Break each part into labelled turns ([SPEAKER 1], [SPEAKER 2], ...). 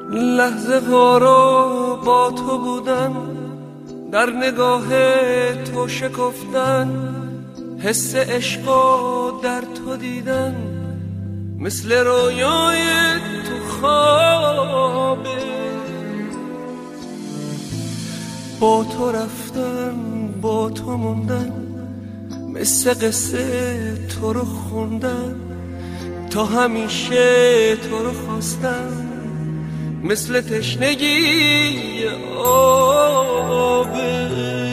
[SPEAKER 1] لحظه هارا با تو بودن، در نگاه تو شکفتن، حس عشقا در تو دیدن، مثل رویای تو خوابه. با تو رفتن، با تو موندن، مثل قصه تو رو خوندن، تا همیشه تو رو خواستن، مثل تشنگی آبه.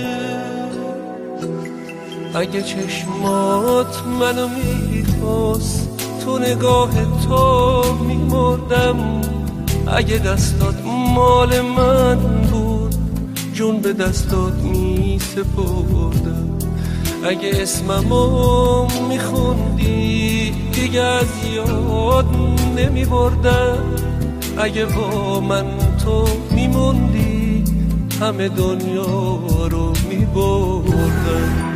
[SPEAKER 1] اگه چشمات منو میخواست، تو نگاه تو میمردم. اگه دستات مال من بود، جون به دستات میسپردم. اگه اسممو میخوندی، دیگه از یاد نمیبردم. اگه با من تو میموندی، همه دنیا رو میبردم.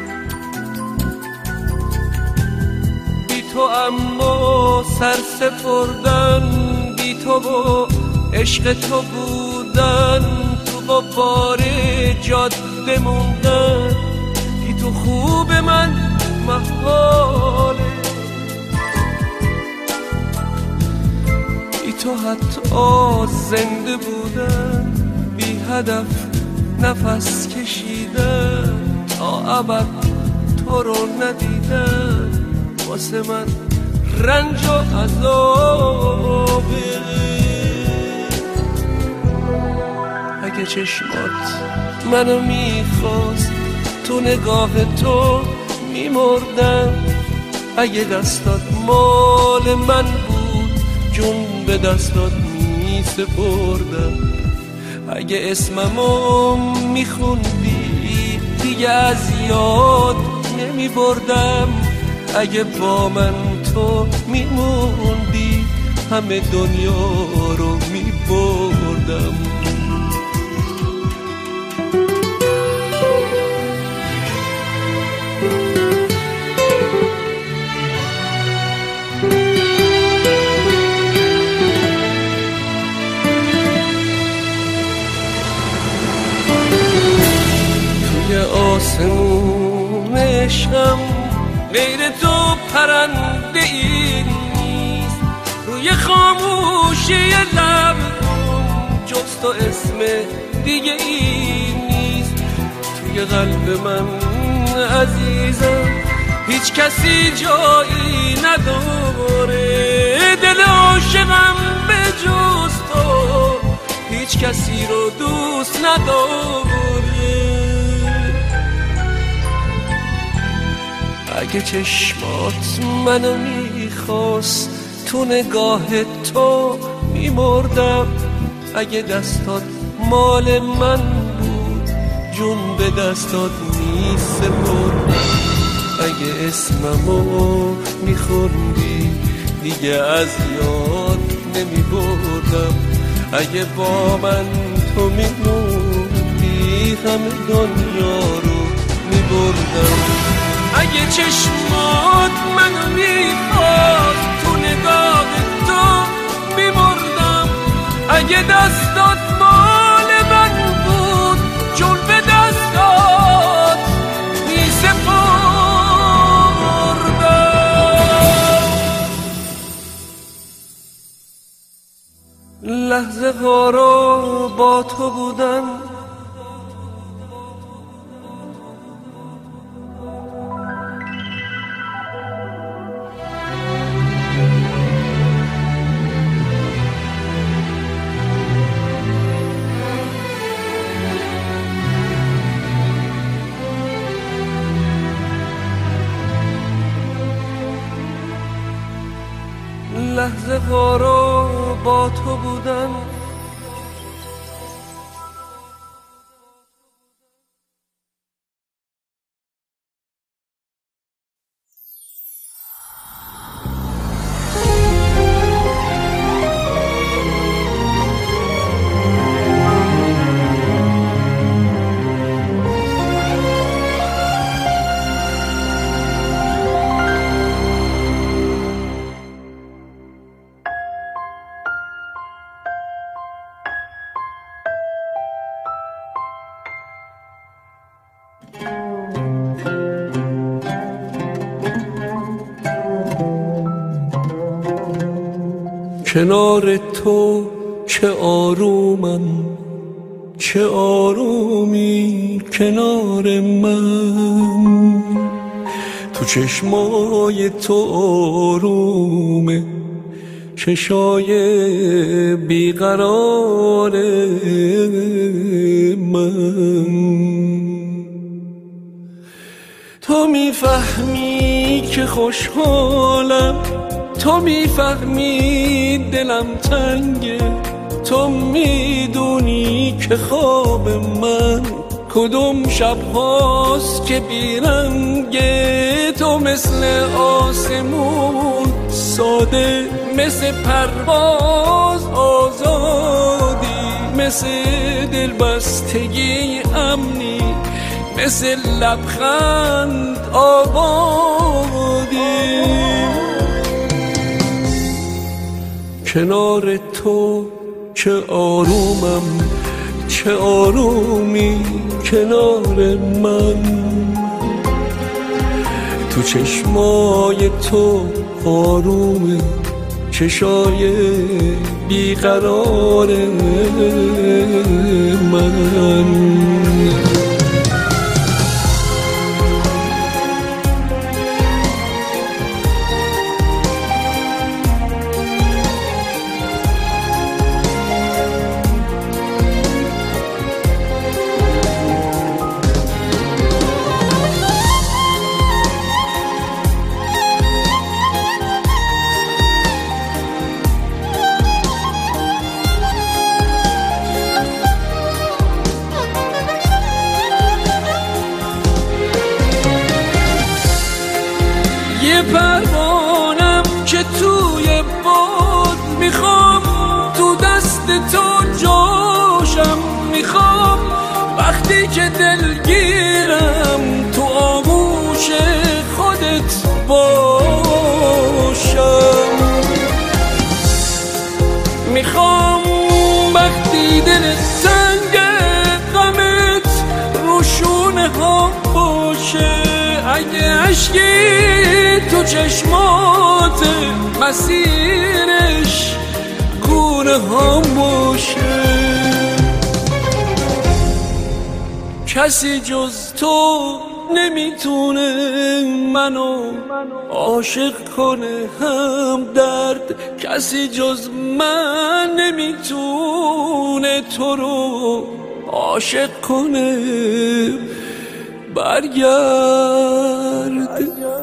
[SPEAKER 1] بی تو اما سر سپردن، بی تو با عشق تو بودن، تو با بار جاده موندن. بی تو خوب من محاله، بی تو حتی زنده بودن، بی هدف نفس کشیدن، تا ابد تو رو ندیدن. واسه من رنج و عذابه. اگه چشمات منو میخواست، تو نگاه تو میمردم. اگه دستات مال من بود، جون به دستات میسپردم. اگه اسممو میخوندی، دیگه از یاد نمیبردم. اگه با من تو میموندی، همه دنیا رو میبردم. توی آسمون عشقم غیر تو پرنده ای نیست. روی خاموشی لبم جز تو اسم دیگه ای نیست. توی قلب من عزیزم هیچ کسی جایی نداره. دل عاشقم به جز تو هیچ کسی رو دوست نداره. اگه چشمات منو میخواست، تو نگاه تو میمردم. اگه دستات مال من بود، جون به دستات میسپردم. اگه اسممو میخوندی، دیگه از یاد نمیبردم. اگه با من تو میموندی، همه دنیا رو میبردم. اگه چشمات منو میخواست، تو نگاه تو میمردم. اگه دستات مال من بود، جون به دستات میسپردم. لحظه ها رو با تو بودن، لحظه ها رو با تو بودن. کنار تو چه آرومم، چه آرومی کنار من. تو چشمای تو آرومه، چشای بیقرار من. تو میفهمی که خوشحالم، تو میفهمی دلم تنگه، تو میدونی که خواب من کدوم شب هاست که بیرنگه. تو مثل آسمون ساده، مثل پرواز آزادی، مثل دلبستگی امنی، مثل لبخند آبادی. کنار تو چه آرومم، چه آرومی کنار من. تو چشمای تو آرومه، چشای بیقرار من. یه پروانم که توی باد میخوام، تو دست تو جاشم میخوام. وقتی که دلگیرم تو آغوش خودت باشم. میخوام وقتی دلت تنگ غمت روشونه ها باشه. اگه عشقی تو چشمات مسیرش گونه ها باشه. کسی جز تو نمیتونه منو عاشق کنه هم درد. کسی جز من نمیتونه تو رو عاشق کنه. برگرد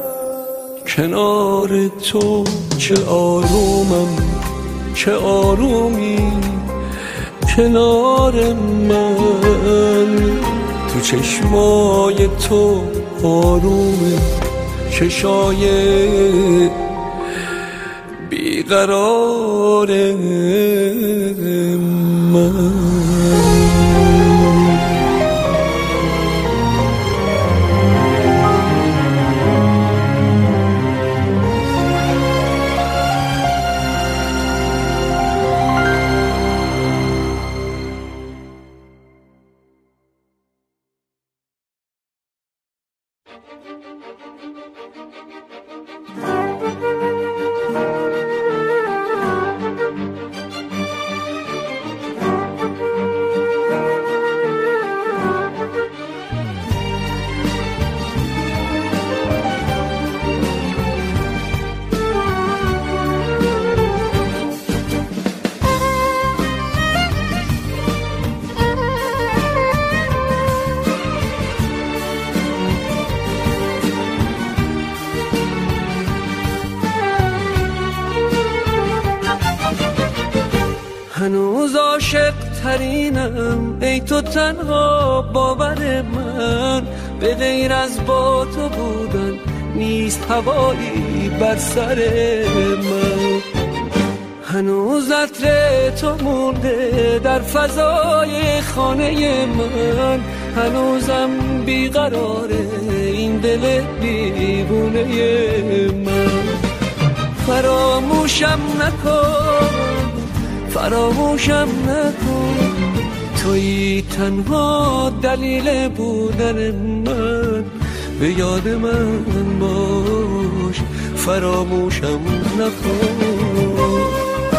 [SPEAKER 1] کنار تو چه آرومم، چه آرومی کنار من. تو چشمای تو آرومه، چشای بیقرار من. هنوز عاشق ترینم ای تو تنها باور من. به غیر از با تو بودن نیست هوایی بر سر من. هنوز عطر تو مونده در فضای خانه من. هنوزم بیقراره این دل دیوونه من. فراموشم نکن، فراموشم نکن، تویی تنها دلیل بودن من، به یاد من باش، فراموشم نکن.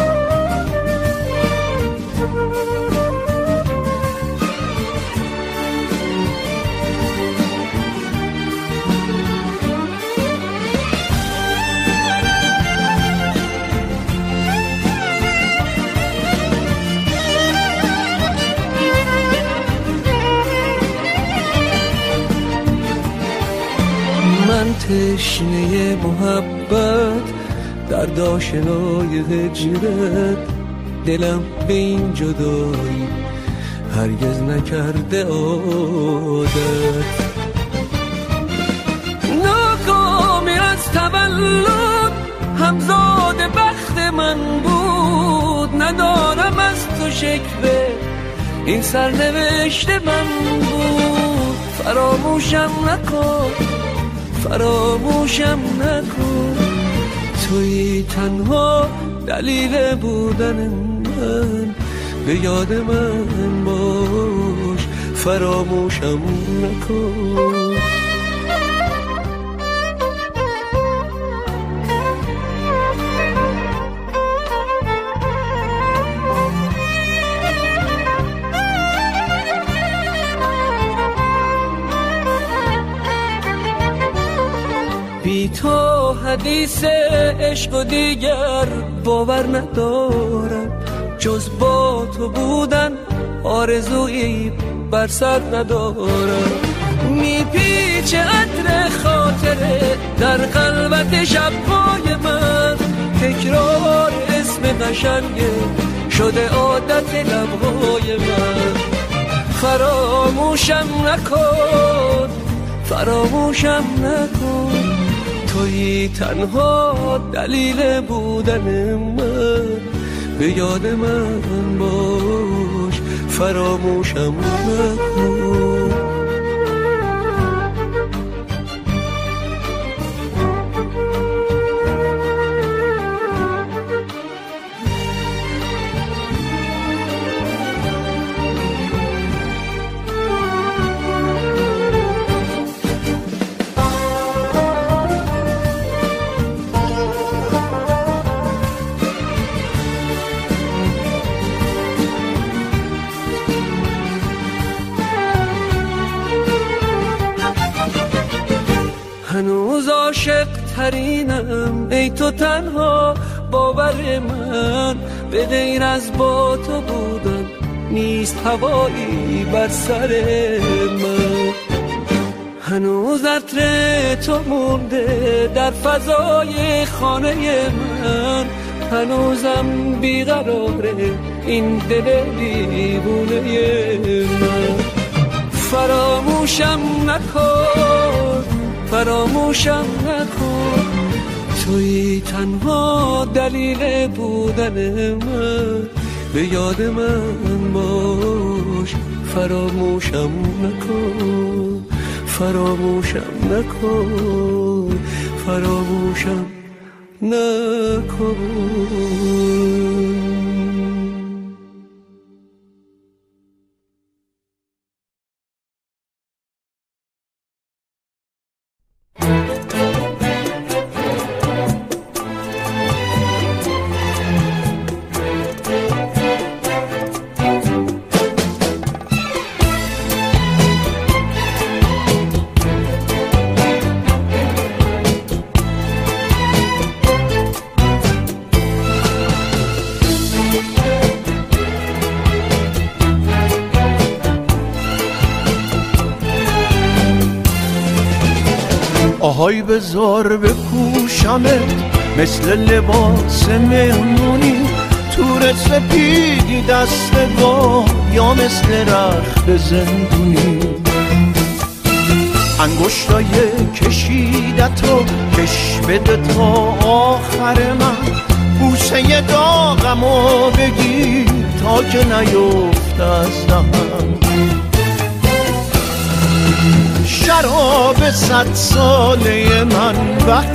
[SPEAKER 1] من تشنه محبت، درد آشنای هجرت، دلم به این جدایی هرگز نکرده عادت. ناکامی از تولد همزاد بخت من بود، ندارم از تو شکوه، این سرنوشت من بود. فراموشم نکن، فراموشم نکن، تویی تنها دلیل بودن من، به یاد من باش، فراموشم نکن. بی تو حدیث عشق و دیگر باور ندارم، جز با تو بودن آرزویی بر سر ندارم. میپیچه عطر خاطره در خلوت شبهای من، تکرار اسم قشنگه شده عادت لبهای من. فراموشم نکن، فراموشم نکن، تویی تنها دلیل بودن من، به یاد من باش، فراموشم نکن. هنوز عاشق ترینم ای تو تنها باور من، به غیر از با تو بودن نیست هوایی بر سر من. هنوز عطر تو مونده در فضای خانه من، هنوزم بیقراره این دل دیوونه من. فراموشم نکن، فراموشم نکن، تویی تنها دلیل بودن من، به یاد من باش، فراموشم نکن، فراموشم نکن، فراموشم نکن.
[SPEAKER 2] آهای بذار بپوشمت مثل لباس مهمونی، تور سپیدی دستگاه یا مثل رخت زندونی. انگشتای کشیدتو کش بده تا آخر من، بوسه داغمو بگیر تا که نیفت از دهن. شراب 100 ساله من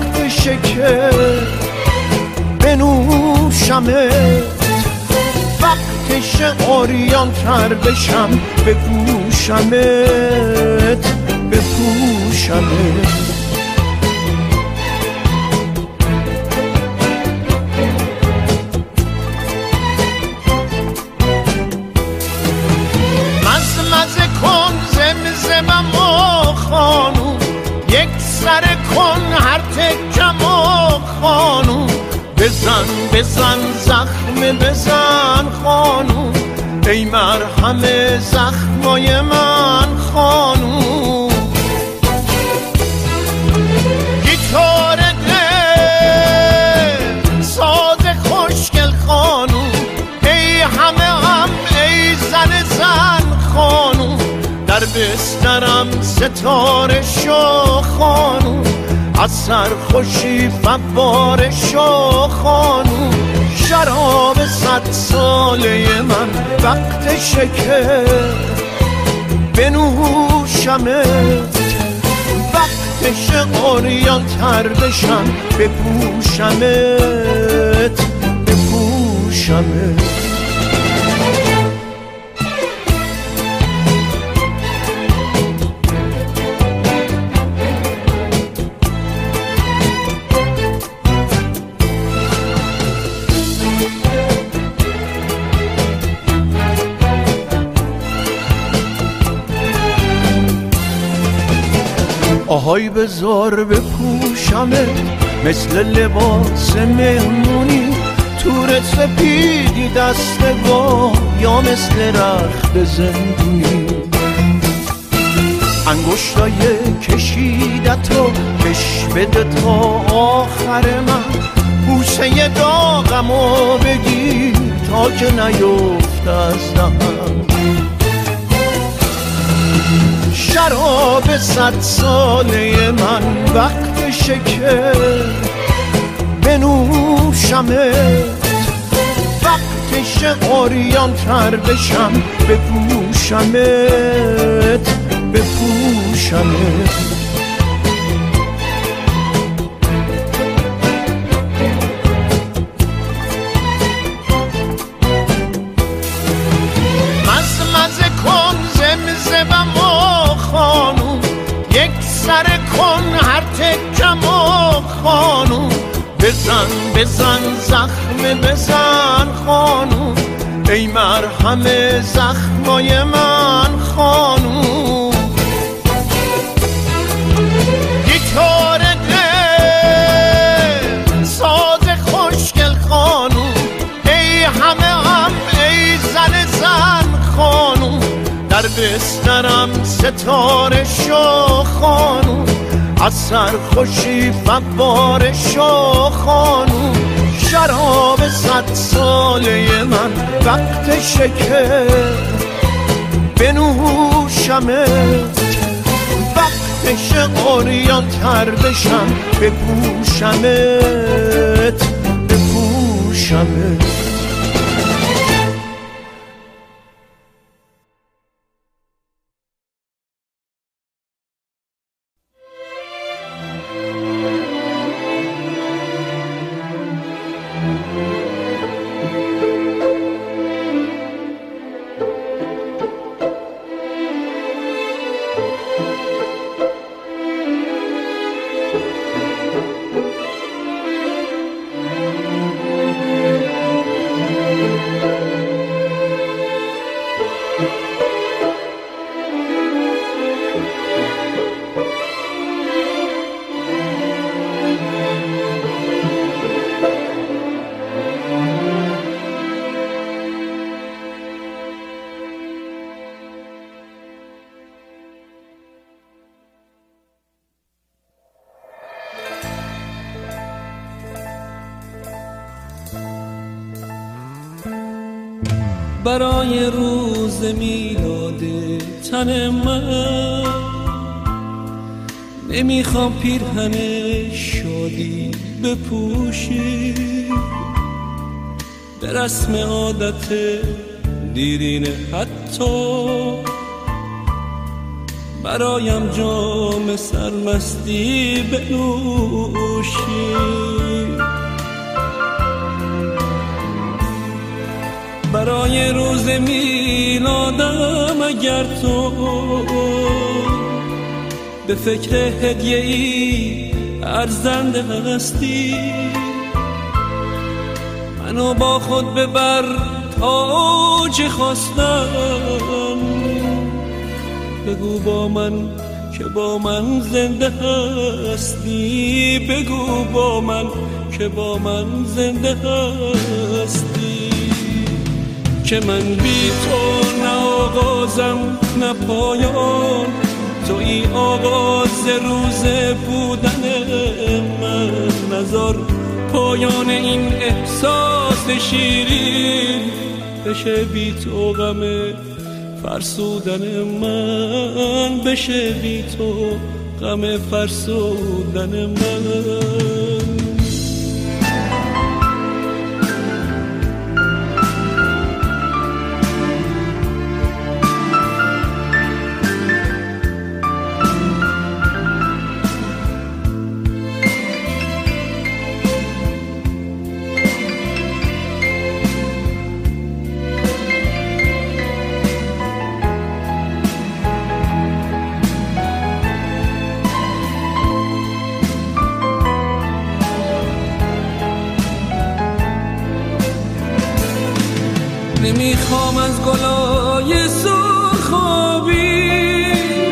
[SPEAKER 2] وقتشه که بنوشمت، وقتش عریان تر بشم بپوشمت بپوشمت. مزمزه کن زمزمم و خانوم، یک سر کن هر تکم و خانوم، بزن بزن زخم بزن خانوم، ای مرهم زخمای من خانوم. گیتار دل ساز خوشگل خانوم، ای همه هم ای زن زن خانوم، در بسترم ستاره شو خانوم، از سرخوشی فواره شو خانوم. شراب 100 ساله من وقت شکر بنوشمت، وقتش عریان تر بشم بپوشمت بپوشمت. آهای بزار بپوشمت مثل لباس مهمونی، تور سپیدی دست با یا مثل رخت زندونی. انگشتای کشیدتو کش بده تا آخر من، بوسه داغمو بگیر تا که نیفت از دهنم. شراب 100 ساله من وقت شکر بنوشمت، وقتش عریان تر بشم بپوشمت بپوشمت. مزمزه کن زمزمم و خانوم، یک سر کن هر تکم و خانوم، بزن بزن زخم بزن خانوم، ای مرهم زخمای من خانوم. گیتار دل ساز خوشگل خانوم، ای همه هم ای زن زن خانوم، در بسترم ستاره شو خانوم، از سرخوشی فواره شو خانوم. شراب 100 ساله من وقت شکر بنوشمت، وقتش عریان تر بشم بپوشمت بپوشمت.
[SPEAKER 1] برای روز میلاد تن من نمیخوام پیرهن شادی بپوشی، به رسم عادت دیرینه حتی برایم جام سرمستی بنوشی. برای روز میلادم اگر تو به فکر هدیه‌ای ارزنده هستی، منو با خود ببر تا چه خواستم. بگو با من که با من زنده هستی، بگو با من که با من زنده هستی. که من بی تو نه آغازم نه پایان، توی آغاز روز بودن من. نذار پایان این احساس شیرین بشه بی تو غم فرسودن من، بشه بی تو غم فرسودن من. نمیخوام از گلای سرخابی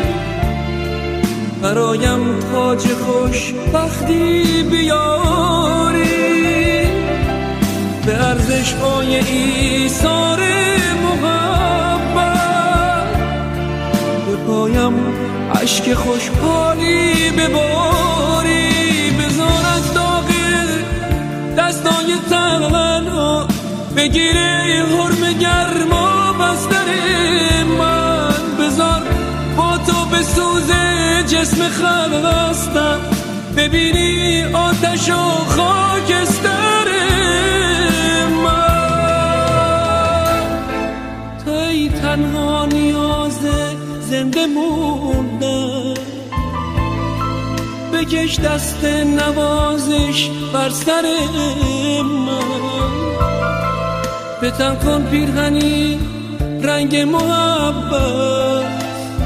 [SPEAKER 1] برایم تاج خوشبختی بیاری، به ارزش‌های ایثار محبت به پایم اشک خوشحالی بباری. بذار از داغ دستای تنها بگیره حرم گرما بستر من. بذار با تو به سوز جسم خستم، ببینی آتش و خاکستر من. توی تنها نیاز زنده موندن، بکش دست نوازش بر سر من. بتن کن پیرهنی رنگ محبت،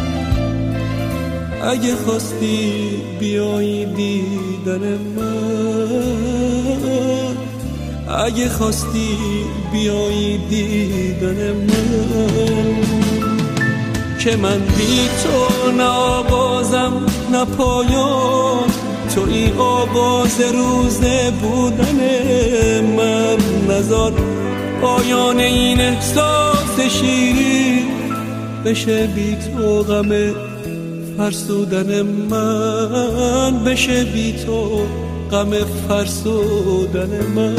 [SPEAKER 1] اگه خواستی بیایی دیدن من، اگه خواستی بیایی دیدن من. که من بی تو نه آغازم نه پایان، توی آغاز روز بودن من. نذار پایان این احساس شیرین بشه بی تو غم فرسودن من، بشه بی تو غم فرسودن من.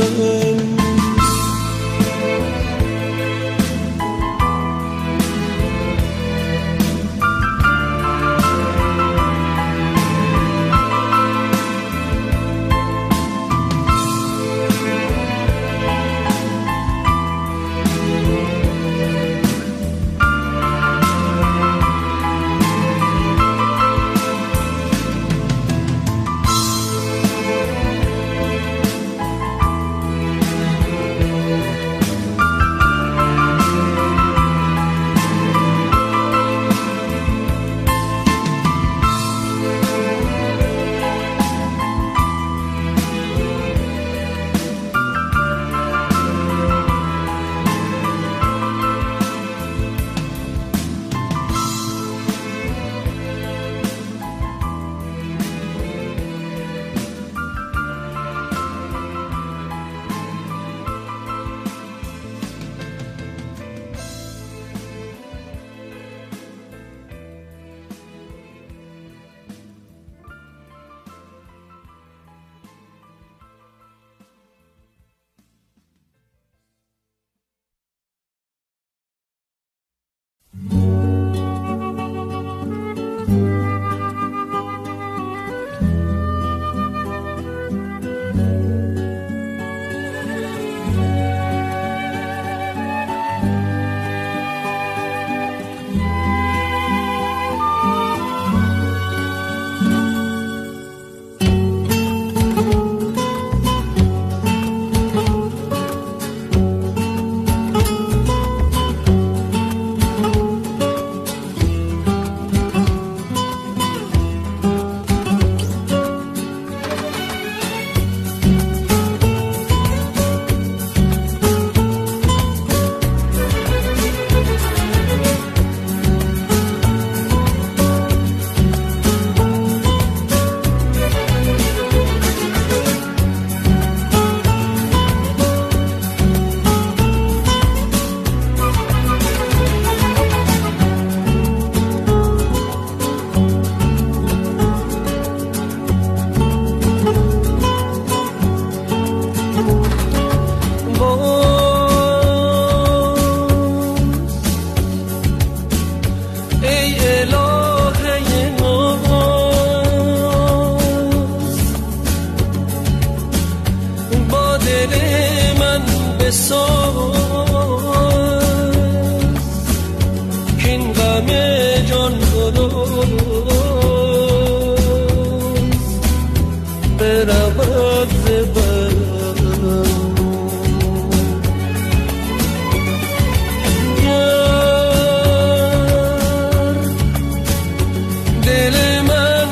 [SPEAKER 1] که این غم جان گداز برود ز برم. دل من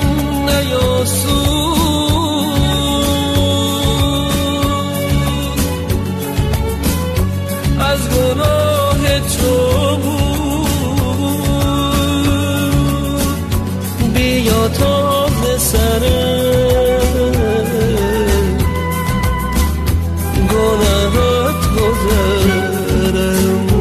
[SPEAKER 1] نیاسود از گناه تو بود، بیا تا ز سرم گناهت گذرم.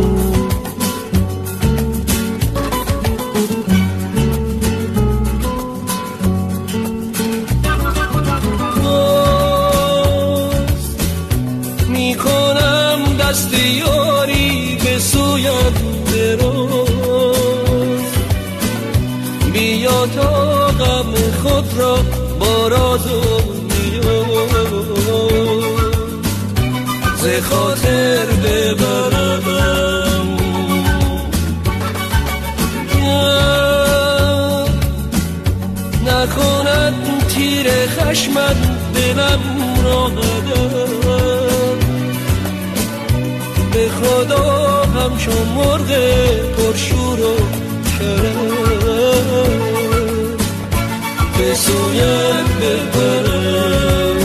[SPEAKER 1] دست یاری به سویت دراز، بیا تا غم خود را با راز و نیاز ز خاطر ببرم. نکند تیر خشمت دلم را قدم، به خدا همچو مرغ پرشور و کرم به سویت ببرم.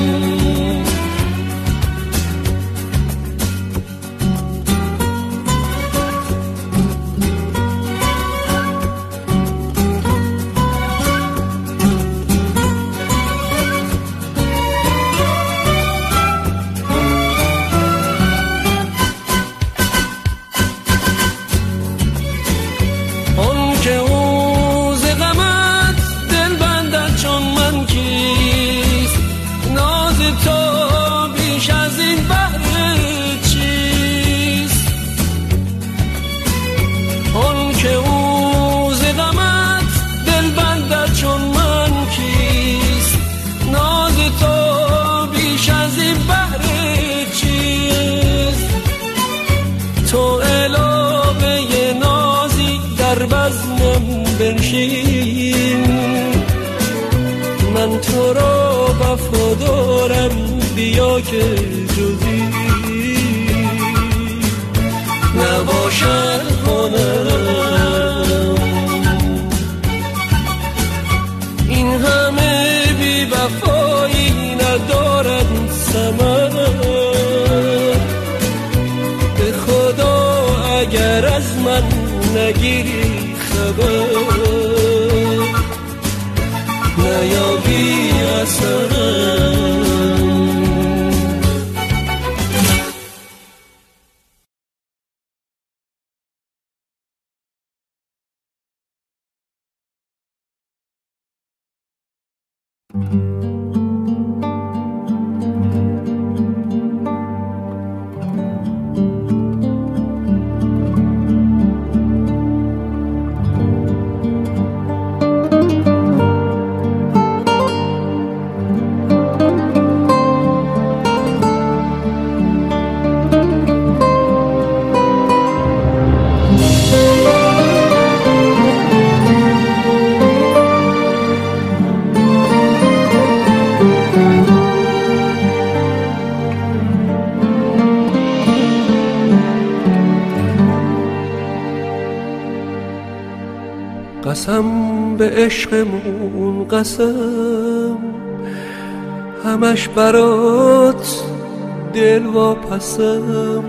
[SPEAKER 1] من تو را وفادارم، بیا که جزی نباشد هنرم. این همه بی وفایی ندارد ثمر، به خدا اگر از من نگیری خبر نیابی اثرم. قسم به عشقمون قسم، همش برات دل واپسم.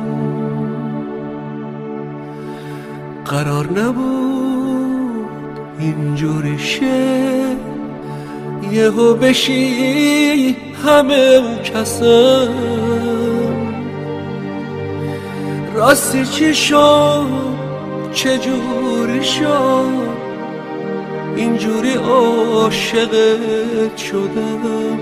[SPEAKER 1] قرار نبود اینجوری شه، یهو بشی همه کسم. راستی چی شد چجوری شد اینجوری عاشقت شدم؟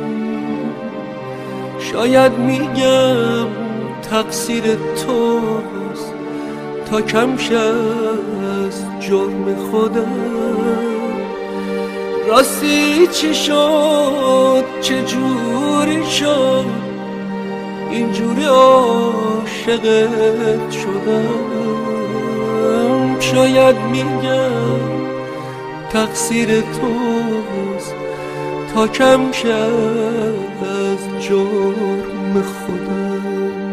[SPEAKER 1] شاید میگم تقصیر توست تا کم از جرم خودم. راستی چی شد چجوری شد اینجوری عاشقت شدم. شاید میگم تقصیر توست تا کم شد از جرم خودم.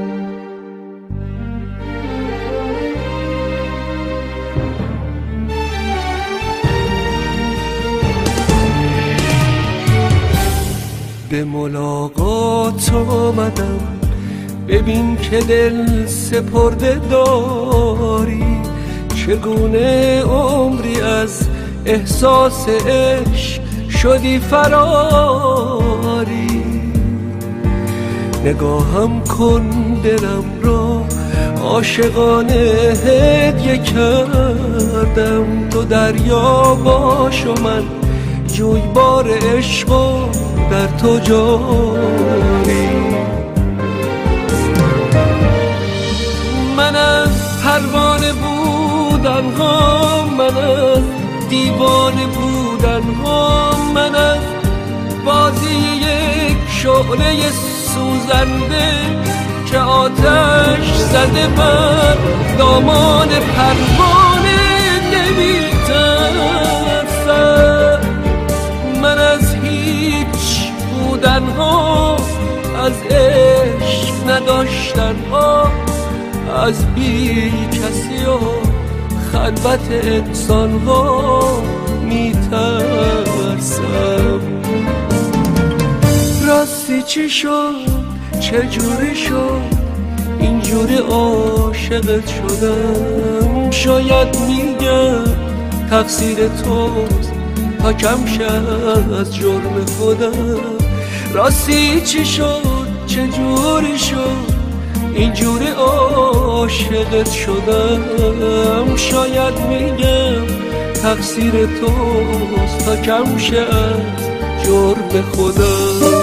[SPEAKER 1] به ملاقات آمدم ببین که دل سپرده داری، چگونه عمری از احساس عشق شدی فراری. نگاهم کن دلم را عاشقانه هدیه کردم، تو دریا باش و من جویبار عشق و در تو جاری. من از پروانه بودن ها، من از دیوانه بودن ها، من از بازی یک شعله سوزنده که آتش زده بر دامان پروانه نمی‌ترسم. من از هیچ بودن ها، از عشق نداشتن ها، از بی کسی و خلوت انسان ها میترسم. راستی چی شد چجوری شد اینجوری عاشقت شدم؟ شاید میگم تقصیر توست تا کم شد از جرم خودم. راستی چی شد چجوری شد اینجوری عاشقت شدم؟ شاید میگم تقصیر توست تا کم شد جرم خودم.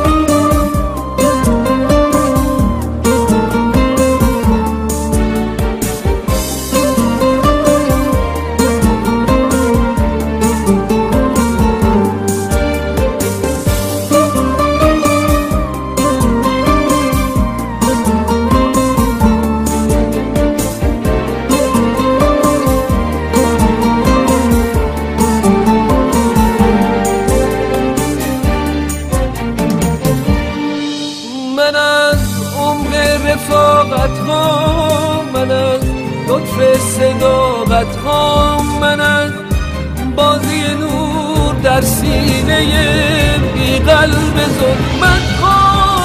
[SPEAKER 1] من از لطف صداقت ها، من از بازی نور در سینه بی قلب ظلمت ها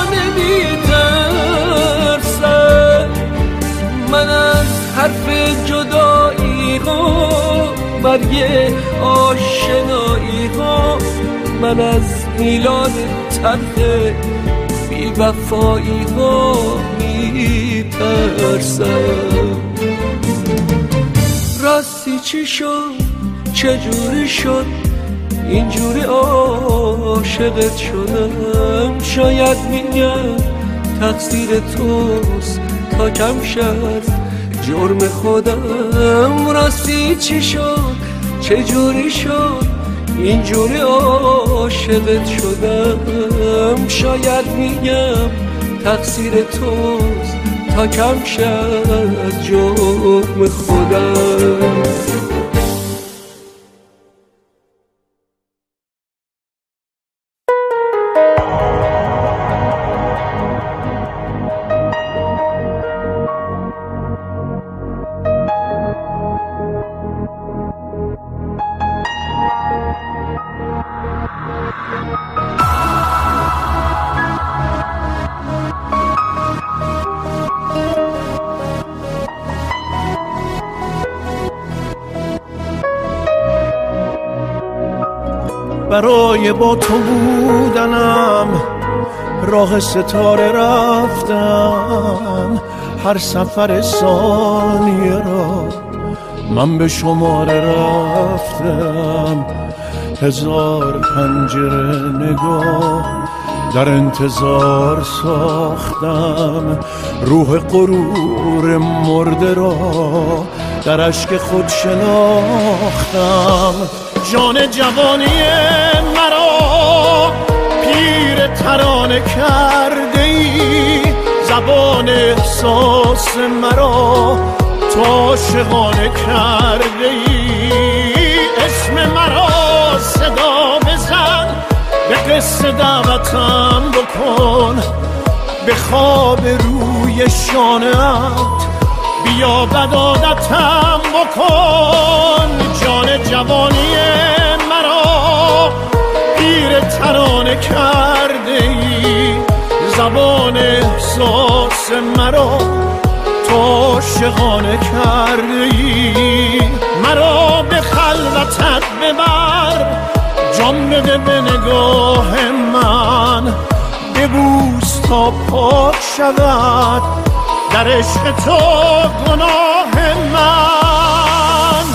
[SPEAKER 1] نمیترسم. من از حرف جدایی ها، برگ آشنایی ها، من از میلاد تلخ بی وفایی ها میترسم. راستی چی شد چجوری شد اینجوری عاشقت شدم؟ شاید میگم تقصیر توست تا کم شد جرم خودم. راستی چی شد چجوری شد اینجوری عاشقت شدم؟ شاید میگم تقصیر توست تا کم شد جرم خودم.
[SPEAKER 2] برای با تو بودنم راه ستاره رفتم، هر سفر ثانیه را من به شماره رفتم. هزار پنجره نگاه در انتظار ساختم، روح غرور مرده را در اشک خود شناختم. جان جوانی مرا پیر ترانه کرده ای، احساس مرا تو عاشقانه کرده ای. اسم مرا صدا بزن، به قصه دعوتم بکن، به خواب روی شانه‌ات بیا بدادتم بکن. جان جوانی مرا پیر ترانه کرده ای. زبان احساس مرا تو عاشقانه کرده ای. مرا به خلوتت ببر، جان بده به نگاه من، ببوس تا پاک شود در عشق تو گناه من.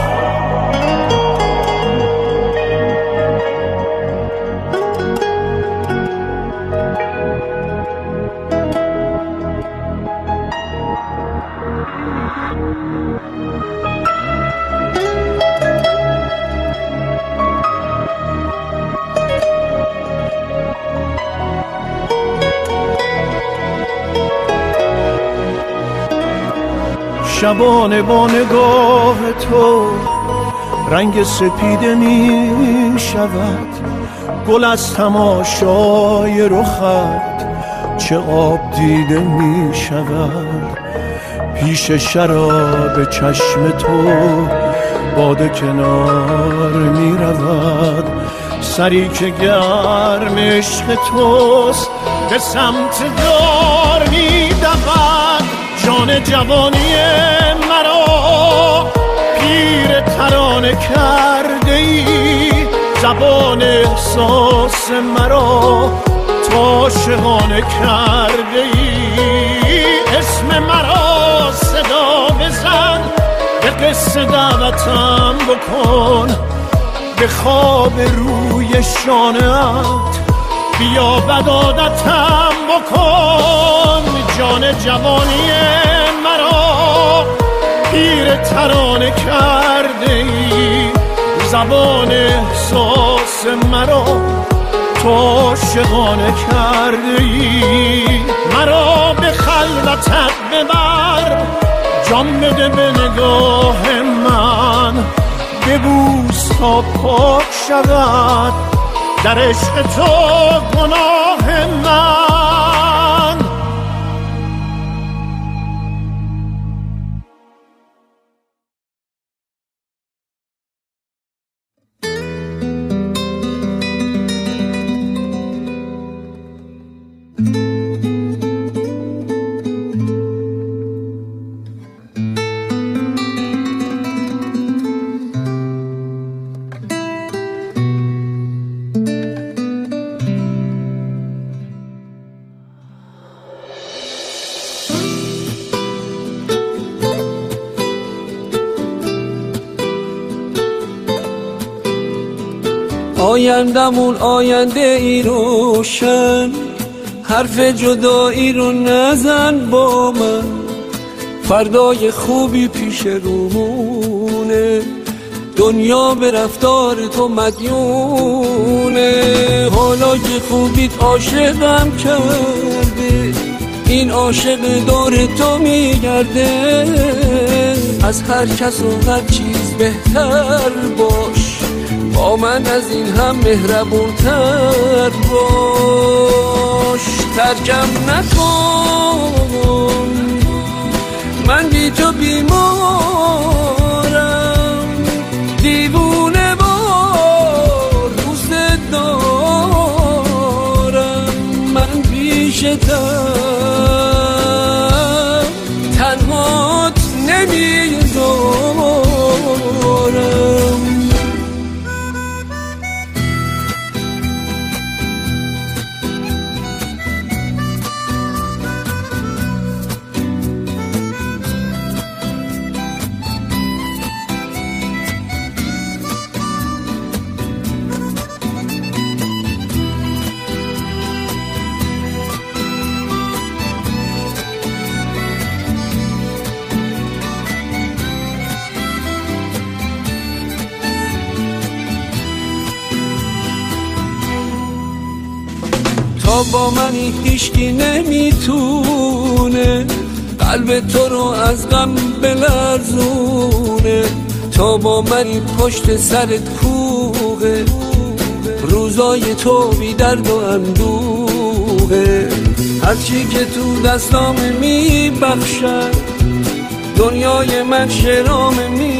[SPEAKER 2] شبانه با نگاه تو رنگ سپیده می شود، گل از تماشای رخت چه آب دیده می شود. پیش شراب چشم تو باده کنار می رود، سری که گرم عشق توست به سمت دار می دود. جان جوانی مرا پیر ترانه کرده ای. زبان احساس مرا تو عاشقانه کرده ای. اسم مرا صدا بزن، به قصه دعوتم بکن، به خواب روی شانه‌ات بیا بدادتم بکن. جان جوانی مرا پیر ترانه کرده ای. زبان احساس مرا تو عاشقانه کرده ای. مرا به خلوتت ببر، جان بده به نگاه من، ببوس تا پاک شود در عشق تو گناه من.
[SPEAKER 1] آیندمون آینده ای روشن، حرف جدایی رو نزن با من. فردای خوبی پیش رومونه، دنیا به رفتار تو مدیونه. حالا که خوبیت عاشقم کرده، این عاشق دور تو میگرده. از هر کس و هر چیز بهتر باش، با من از این هم مهربون تر باش. ترکم نکن، من بی تو بیمارم، دیوونه وار دوست دارم. من پیشتم تنهات نمیذارم. با من هیچکی نمیتونه قلب تو رو از غم بلرزونه، تا با منی پشت سرت کوغه، روزای تو بی درد و اندوهه. هرچی که تو دستام میبخشم، دنیای من شرام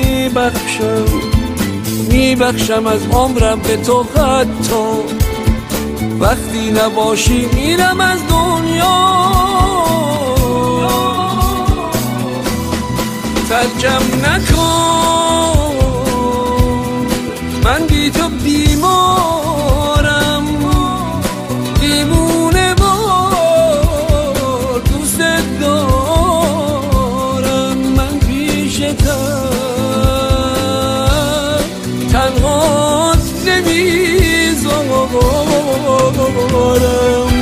[SPEAKER 1] میبخشم از عمرم به تو، حتی وقتی نباشی میرم از دنیا. ترکم نکن، من بی تو بیمارم، دیوونه وار دوست دارم. من پیشتم تنهات نمیذارم.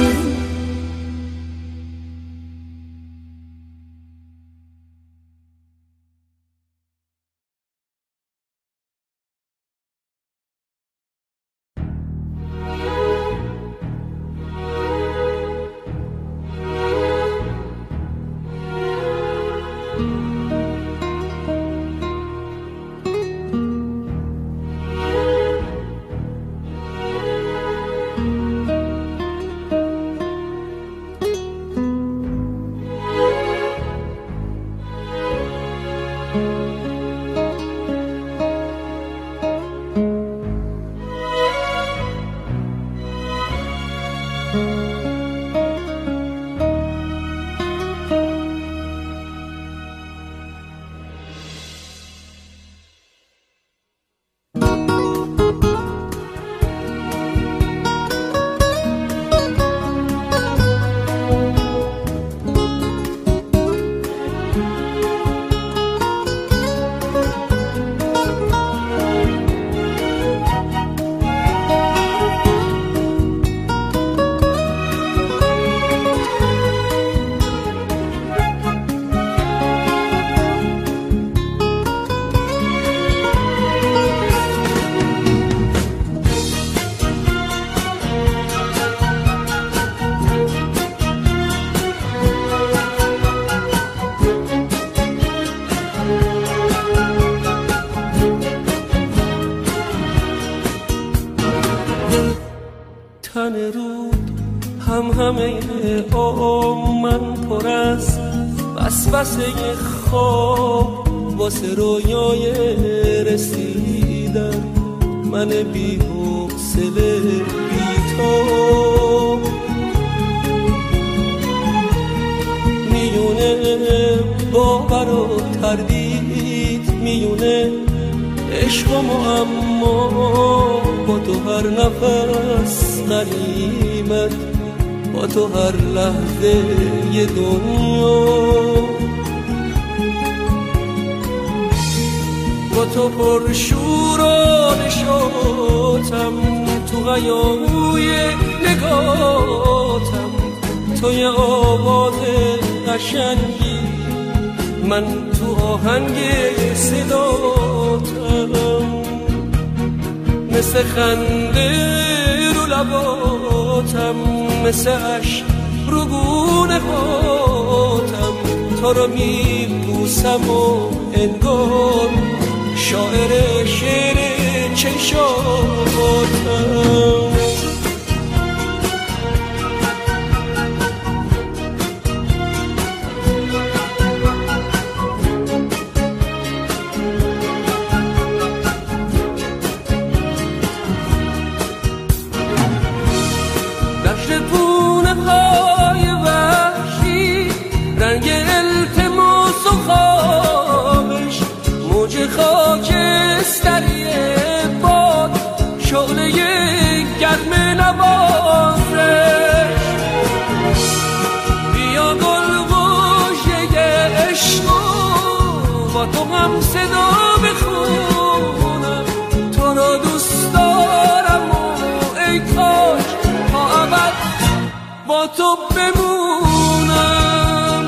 [SPEAKER 1] تن رود همه من پر از وسوسه خواب، واسه رویای رسیدن من بی حوصله بی تو. میونه باور و تردید، میونه عشق و اما با تو هر نفس غنیمت، با تو هر لحظه یه دنیا. با تو پر شور و نشاطم، تو هیاهوی نگاتم، تو یه آواز قشنگی، من تو آهنگ صداتم. مثل خنده رو لباتم، مثل عشق رو گونه هاتم، تو رو میبوسم و انگار شاعر شعر چشاتم. خاکستری باد، شعله گرم نوازش، بیا گلگوشه عشق با تو هم صدا بخونم. تو را دوست دارم و ای کاش تا ابد با تو بمونم.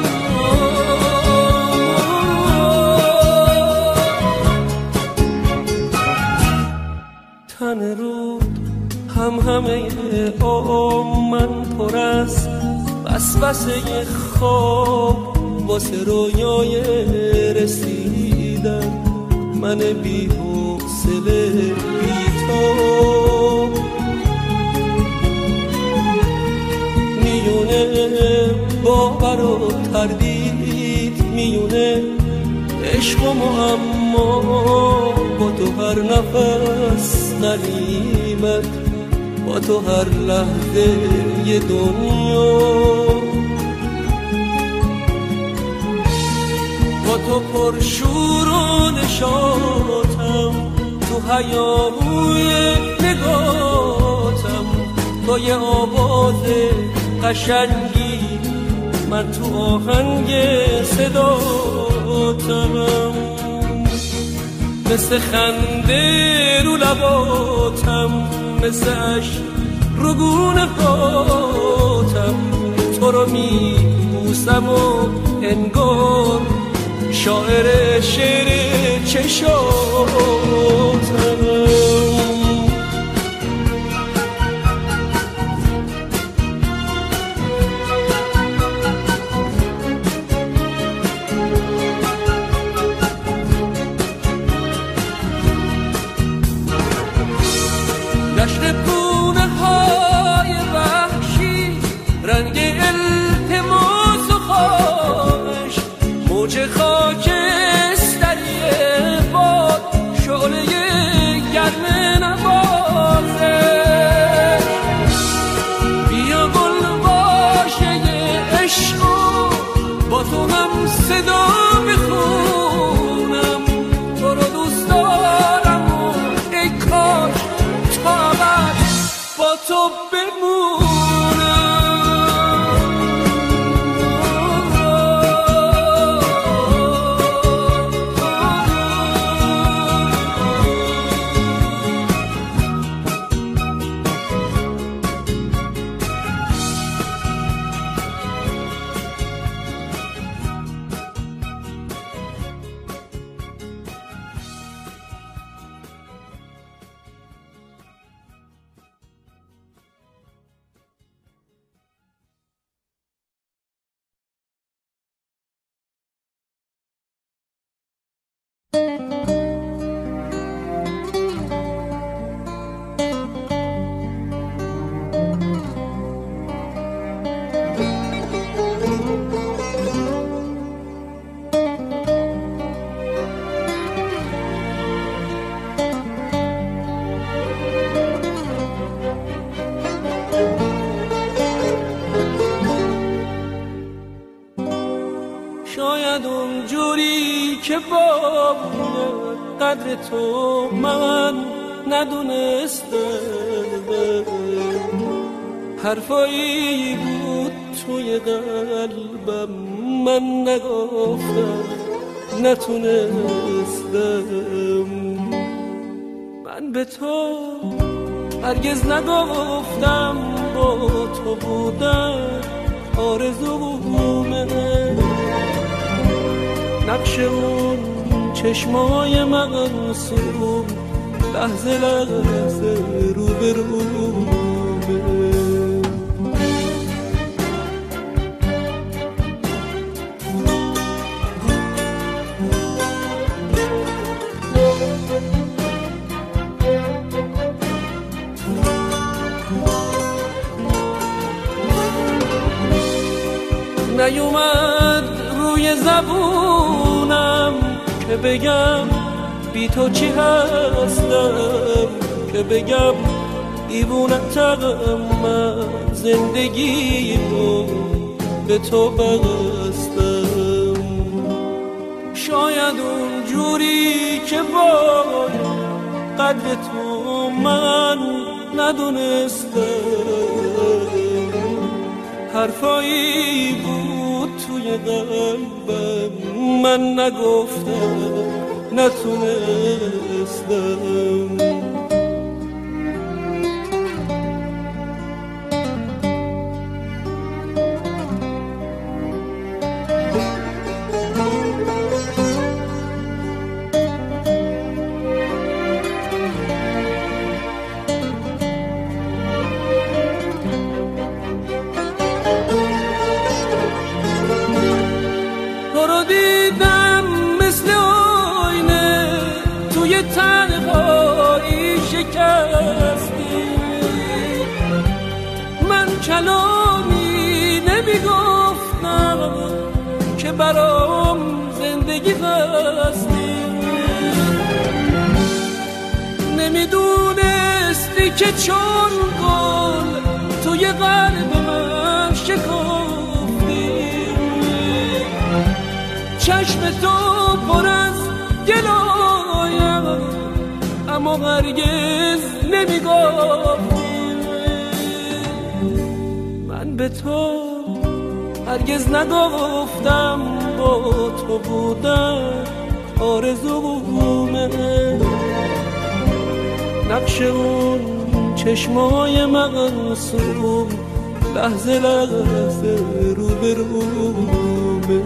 [SPEAKER 1] تن رود همه من پر از وسوسه خواب، واسه رویای رسیدن من بی حوصله بی تو میونه باور و تردید میونه عشق و معما با تو هر نفس غنیمت با تو هر لحظه یه دنیا با تو پرشور و نشاطم تو هیاهوی نگاتم تو یه آواز قشنگی من تو آهنگ صداتم مثل خنده رو لباتم مثل عشق رو گونه هاتم تو رو میبوسم و انگار شاعر شعر چشاتم موج خاکستری باد شعله گرم نوازش بیا گل باشه عشق با تو هم صدا بخونم تو رو دوست دارم و ای کاش تا ابد با تو بمونم شاید اونجوری که با قدر تو من ندونستم حرفایی بود توی قلبم من نگفتم نتونستم من به تو هرگز نگفتم با تو بودن آرزومه نقش اون چشمای معصوم لحظه لحظه رو به رومه نیومد روی زبونم که بگم بی تو چی هستم که بگم دیوونتم من زندگیمو به تو بستم شاید اونجوری که باید قدر تو من ندونستم حرفایی بود توی قلبم من نگفتم نتونستم کلامی نمیگفتم که برام زندگی هستی، نمیدونستی که چون گل توی قلب من شکافتی، چشم تو پر از گلایم اما هرگز نمیگفتی. من به تو هرگز نگفتم با تو بودن آرزومه، نقش اون چشمای معصوم لحظه لحظه رو به رومه.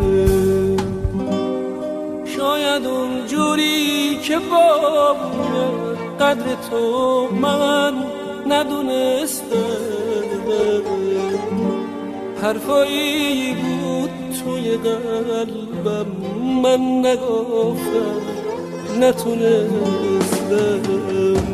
[SPEAKER 1] شاید اون جوری که با قدر تو من ندونستم، حرفایی بود توی قلبم من نگفتم نتونستم.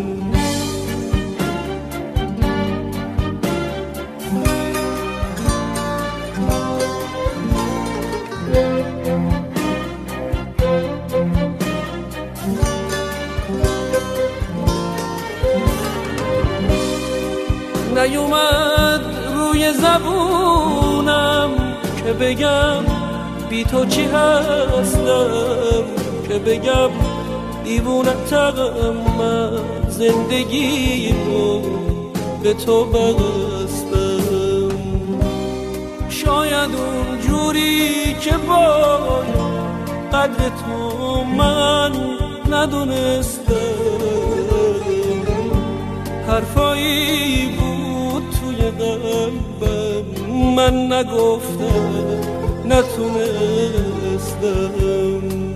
[SPEAKER 1] نیومد روی زبونم که بگم بی تو چی هستم، که بگم دیوونتم من زندگیمو به تو بستم. شاید اون جوری که با قدر تو من ندونستم، حرفایی بود توی قلبم من نگفتم نتونستم.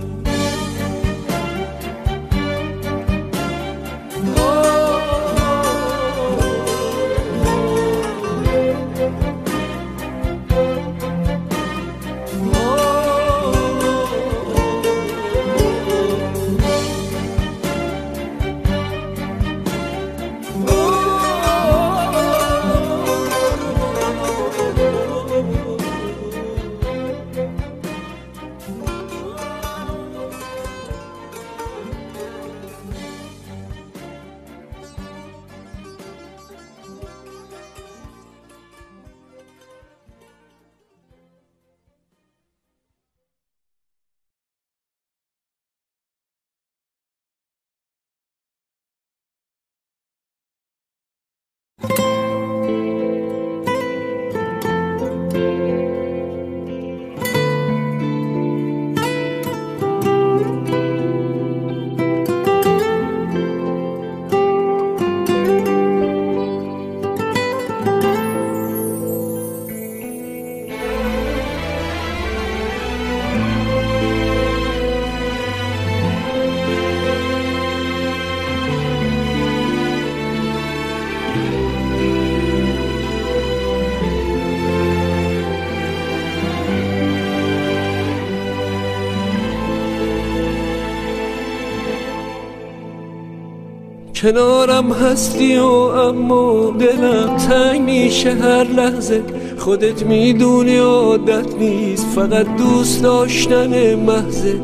[SPEAKER 1] کنارم هستی و اما دلم تنگ میشه هر لحظه، خودت میدونی عادت نیست فقط دوست داشتن محضه.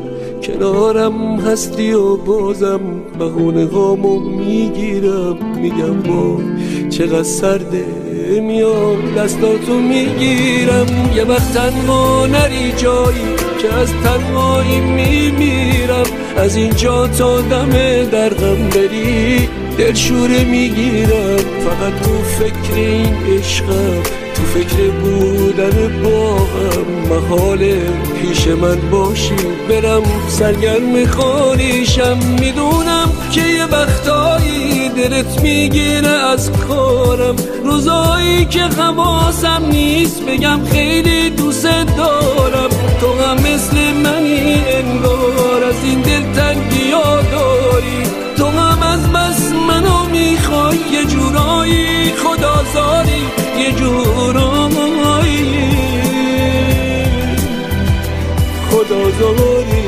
[SPEAKER 1] کنارم هستی و بازم بهونه هامو میگیرم، میگم با چقدر سرده، میام دستاتو میگیرم. یه وقت تنها نری جایی که از تنهایی میمیرم، از اینجا تا دم درغم بری دلشوره میگیرم. فقط تو فکر این عشقم، تو فکر بودن با هم، محاله پیش من باشی برم سرگرم خانیشم. میدونم که یه وقتایی دلت میگیره از کارم، روزایی که حواسم نیست بگم خیلی دوست دارم. تو هم مثل منی انگار، از این دلتنگی ها داری، تو هم از بس منو میخوای یه جورایی خدازاری، یه جورایی خدازاری.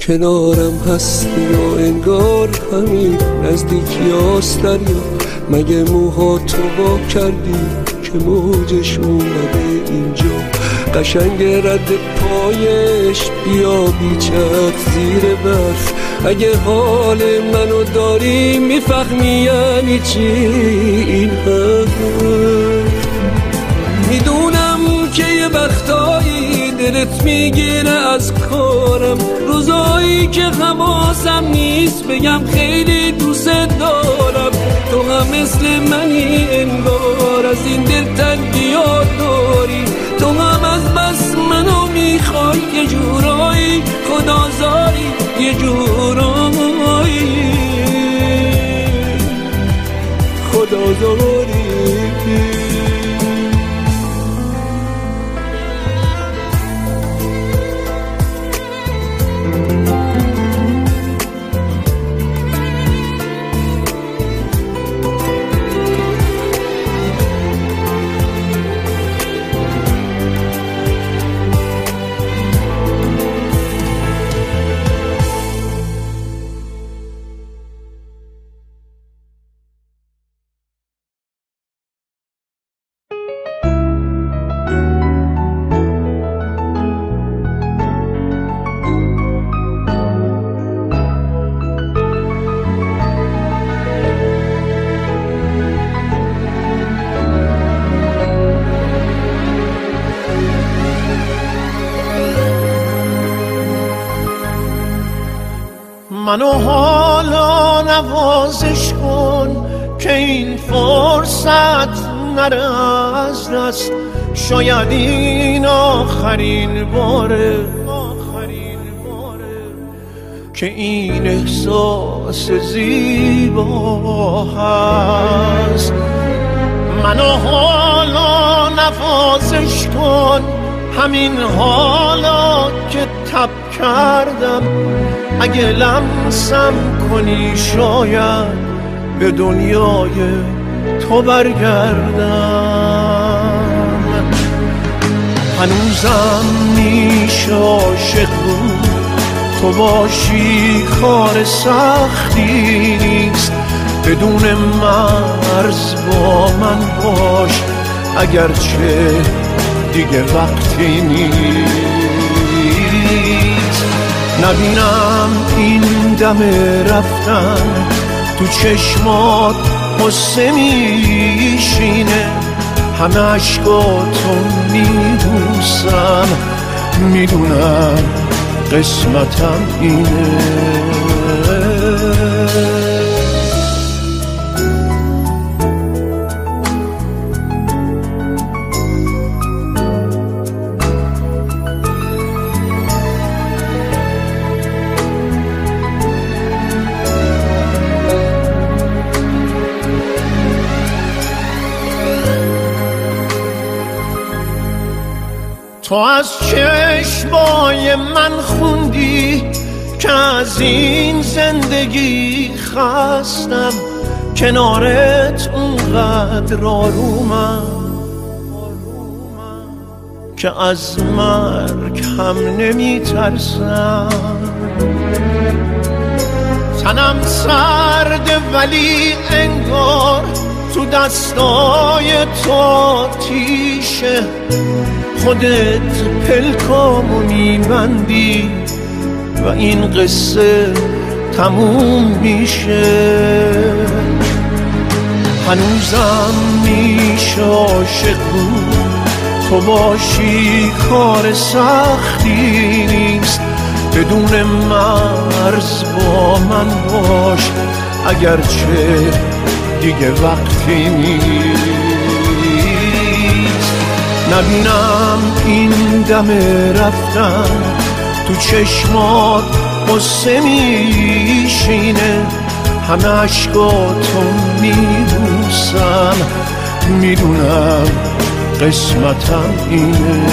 [SPEAKER 1] کنارم هستی و انگار همین نزدیکی هاست دریا. مگه موهاتو وا کردی که موجش اومده اینجا؟ قشنگ رد پایش بیا بیچت زیر برف. اگه حال منو داری میفهمی یعنی چی این حرف. میدونم که یه وقتایی دلت میگیره از کارم، روزایی که حواسم نیست بگم خیلی دوست دارم. تو هم مثل منی انگار از این دلتنگی ها داری. تو هم از بس منو میخوای یه جورایی خدازاری، یه جورایی خدازاری.
[SPEAKER 2] منو حالا نوازش کن که این فرصت نره از دست. شاید این آخرین باره که این احساس زیبا هست. منو حالا نوازش کن، همین حالا که تب کردم. اگه لمسم کنی شاید به دنیای تو برگردم. هنوزم میشه عاشق بود، تو باشی کار سختی نیست. بدون مرز با من باش اگرچه دیگه وقتی نیست. نبینم این دم رفتن تو چشمات قصه میشینه. همه عشقاتو میبوسم، میدونم قسمتم اینه. تو از چشمای من خوندی که از این زندگی خستم. کنارت اونقدر آرومم که از مرگ هم نمی ترسم. تنم سرده ولی انگار تو دستای تو آتیشه. خودت پلکامو میبندی و این قصه تموم میشه. هنوزم میشه عاشق بود، تو باشی کار سختی نیست. بدون مرز با من باش اگرچه دیگه وقتی نیست. نبینم این دم رفتن تو چشمات قصه میشینه. همه عشقاتو میبوسم، میدونم قسمتم اینه.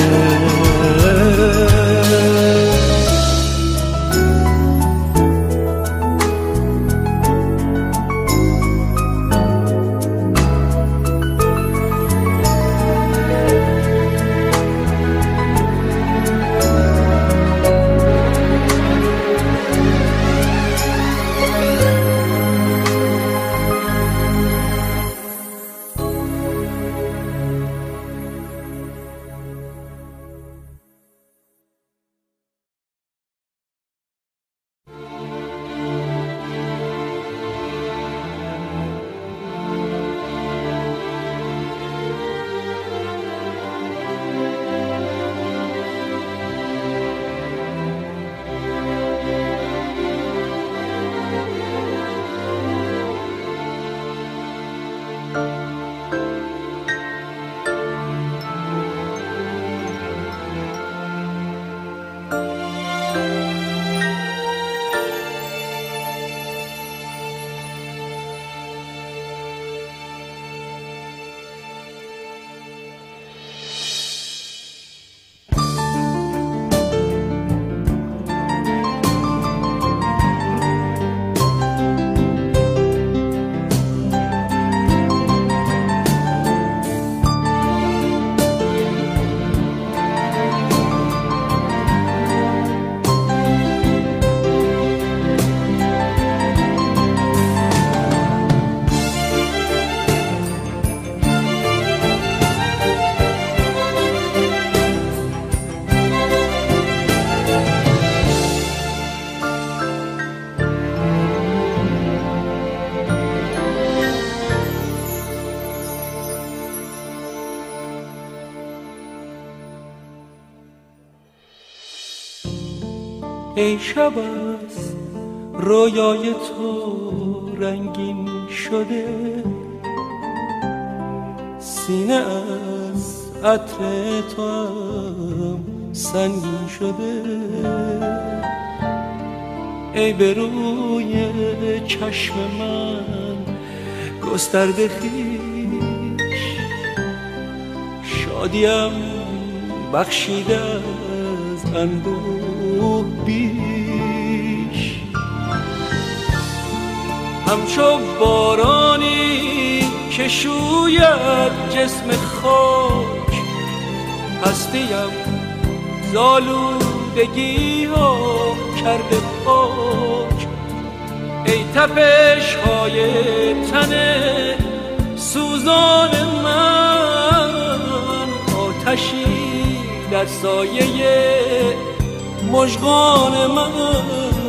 [SPEAKER 1] ای شب از رویای تو رنگین شده، سینه از عطر تو هم سنگین شده. ای به روی چشم من گسترده خویش، شادیم بخشیده از اندوه بیش. همچو بارانی که شوید جسم خاک، هستیم زالودگی ها کرده پاک. ای تپش های تن سوزان من، آتشی در سایه مژگان من.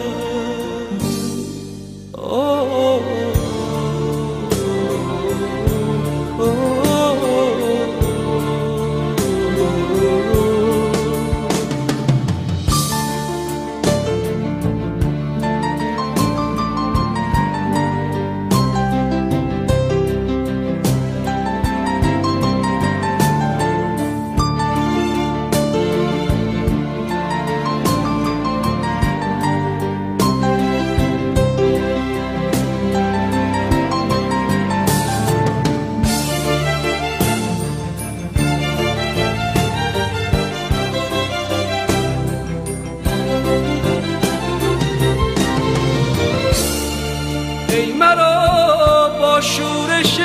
[SPEAKER 1] ای مرا با شورش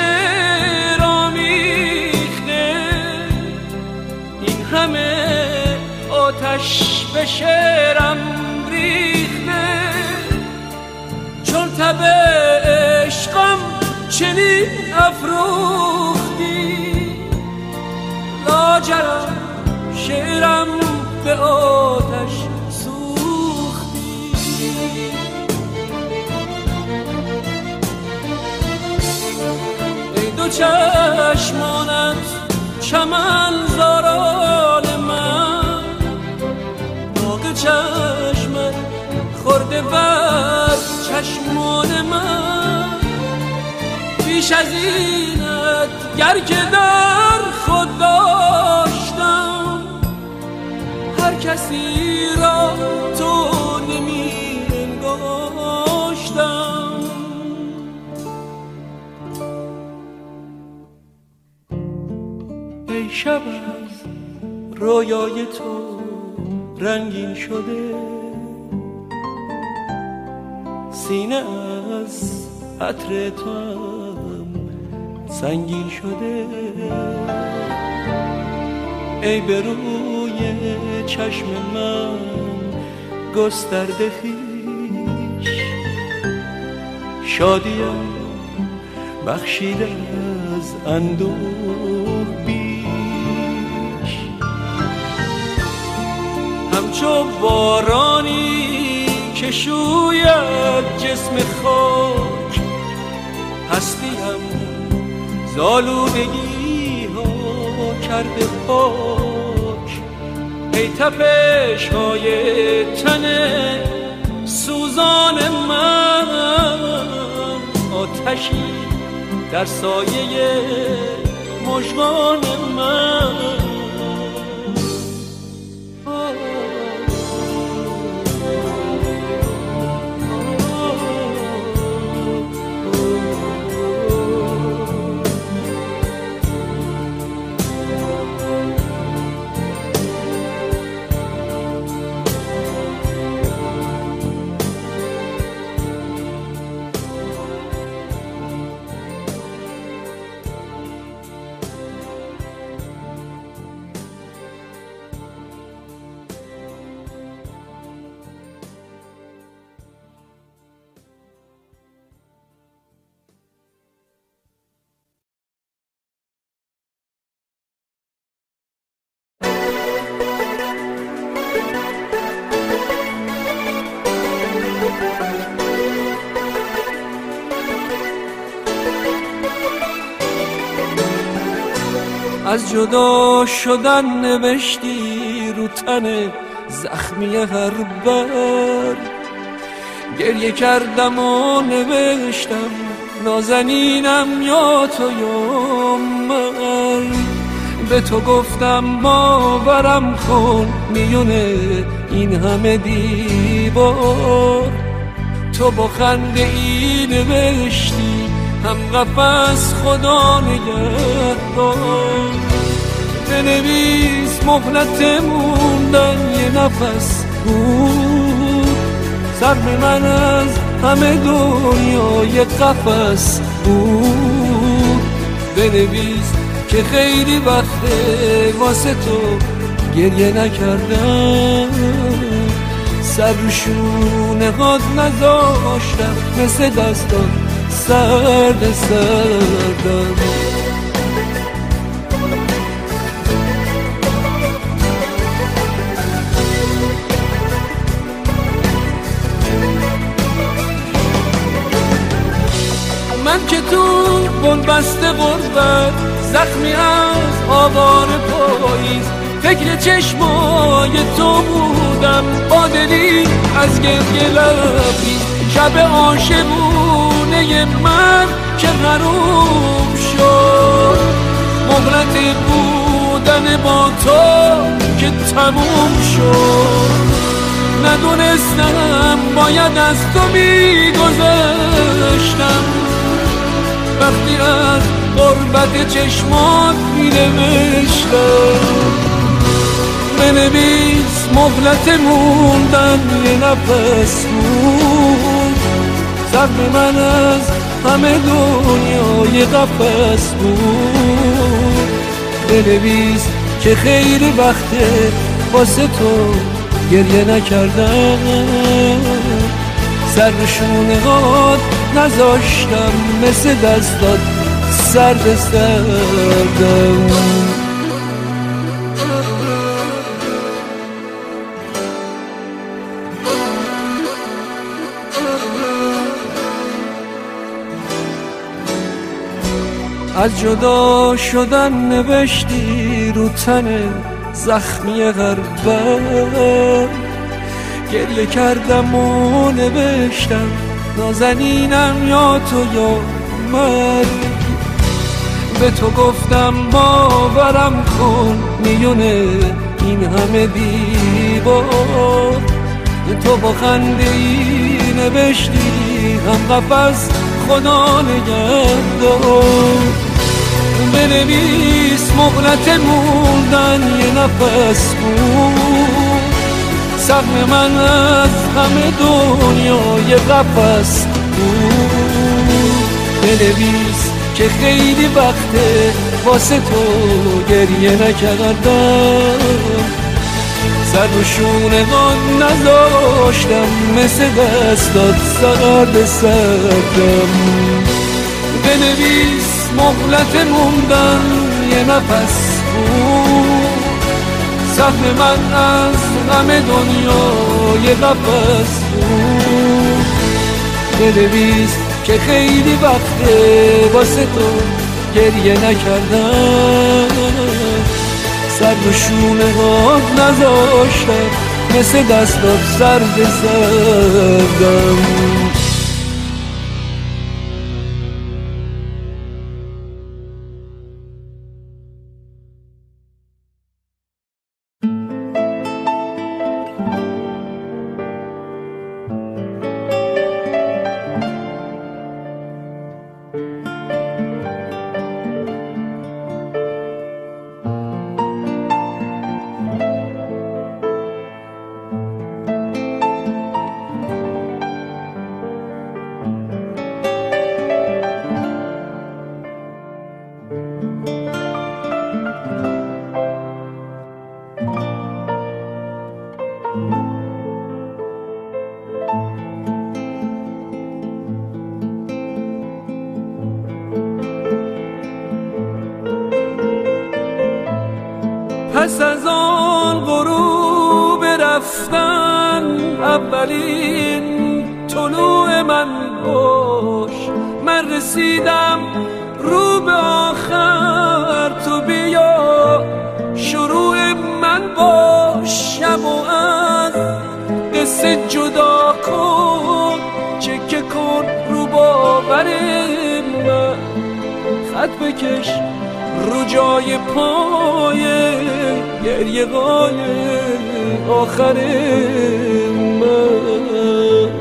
[SPEAKER 1] رامیخته، این همه آتش به شعرم ریخته. چون تب عشقم چنین افروختی، لاجرم شعرم به آتش سوختی. ای دو چشمانت چمن زاران من، داغ چشمت خورده بر چشمان من. بیش از اینت گر که در خود داشتم، هر کسی را تو نمی انگاشتم. ای شب از رویای تو رنگین شده، سینه از عطر تو هم سنگین شده. ای به روی چشم من گسترده خویش، شادیم بخشیده از اندوه بیش. همچو بارانی که شوید جسم خاک، هستیم زالودگی ها کرده پاک. ای تپش های تن سوزان من، آتشی در سایه مژگان من. از جدا شدن نوشتی رو تن زخمی هر بر. گریه کردم و نوشتم نازنینم یا تو یا من. به تو گفتم باورم کن میونه این همه دیوار. تو با خنده ای نوشتی هم قفس خدا نگهدار. بنویس مهلت موندن یه نفس بود. سهم من از همه دنیا یه قفس بود. بنویس که خیلی وقته واسه تو گریه نکردم. سر رو شونه هات نذاشتم مثل دستان سرد سردم. من که تو بنبست غربت زخمی از آوار پاییز فکر چشمای تو بودم با دلی از گریه لبریز. شب عاشقونه من که حروم شد. مهلت بودن با تو که تموم شد. ندونستم باید از تو میگذشتم وقتی از غربت چشمات مینوشتم. بنویس مهلت موندن یه نفس بود. زخم من از همه دنیا یه قفس بود. بنویس که خیلی وقته واسه تو گریه نکردم. سر رو شونه هات نذاشتم مثل دستات سرد سردم. از جدا شدن نوشتی رو تن زخمی هر بر. گریه کردم و نوشتم نازنینم یا تو یا من. به تو گفتم باورم کن میونه این همه دیوار. تو با خنده ای نوشتی هم قفس خدا نگهدار. بنویس مهلت موندن یه نفس بود. سهم من از همه دنیا یه قفس بود. بنویس که خیلی وقته واسه تو گریه نکردم. سر رو شونه من نذاشتم مثل دستات سرد سردم. بنویس مهلت موندن یه نفس بود. سهم من از همه دنیا یه قفس بود. بنویس که خیلی وقته واسه تو گریه نکردم. سر رو شونه هات نذاشتم مثل دستات سرد سردم. پس از آن غروب رفتن اولین طلوع من باش. من رسیدم رو به آخر تو بیا شروع من باش. شب و قصه جدا کن، چکه کن رو باور من، خط بکش رو جای پای گریه های آخر من.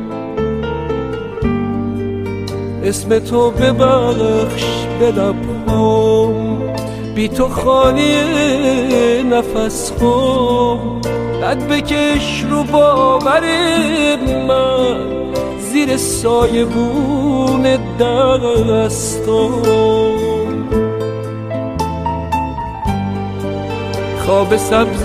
[SPEAKER 1] اسم تو ببخش به لبهام، بی تو خالی نفس خام، قد بکش رو باور من، زیر سایه بون دستام. خواب سبز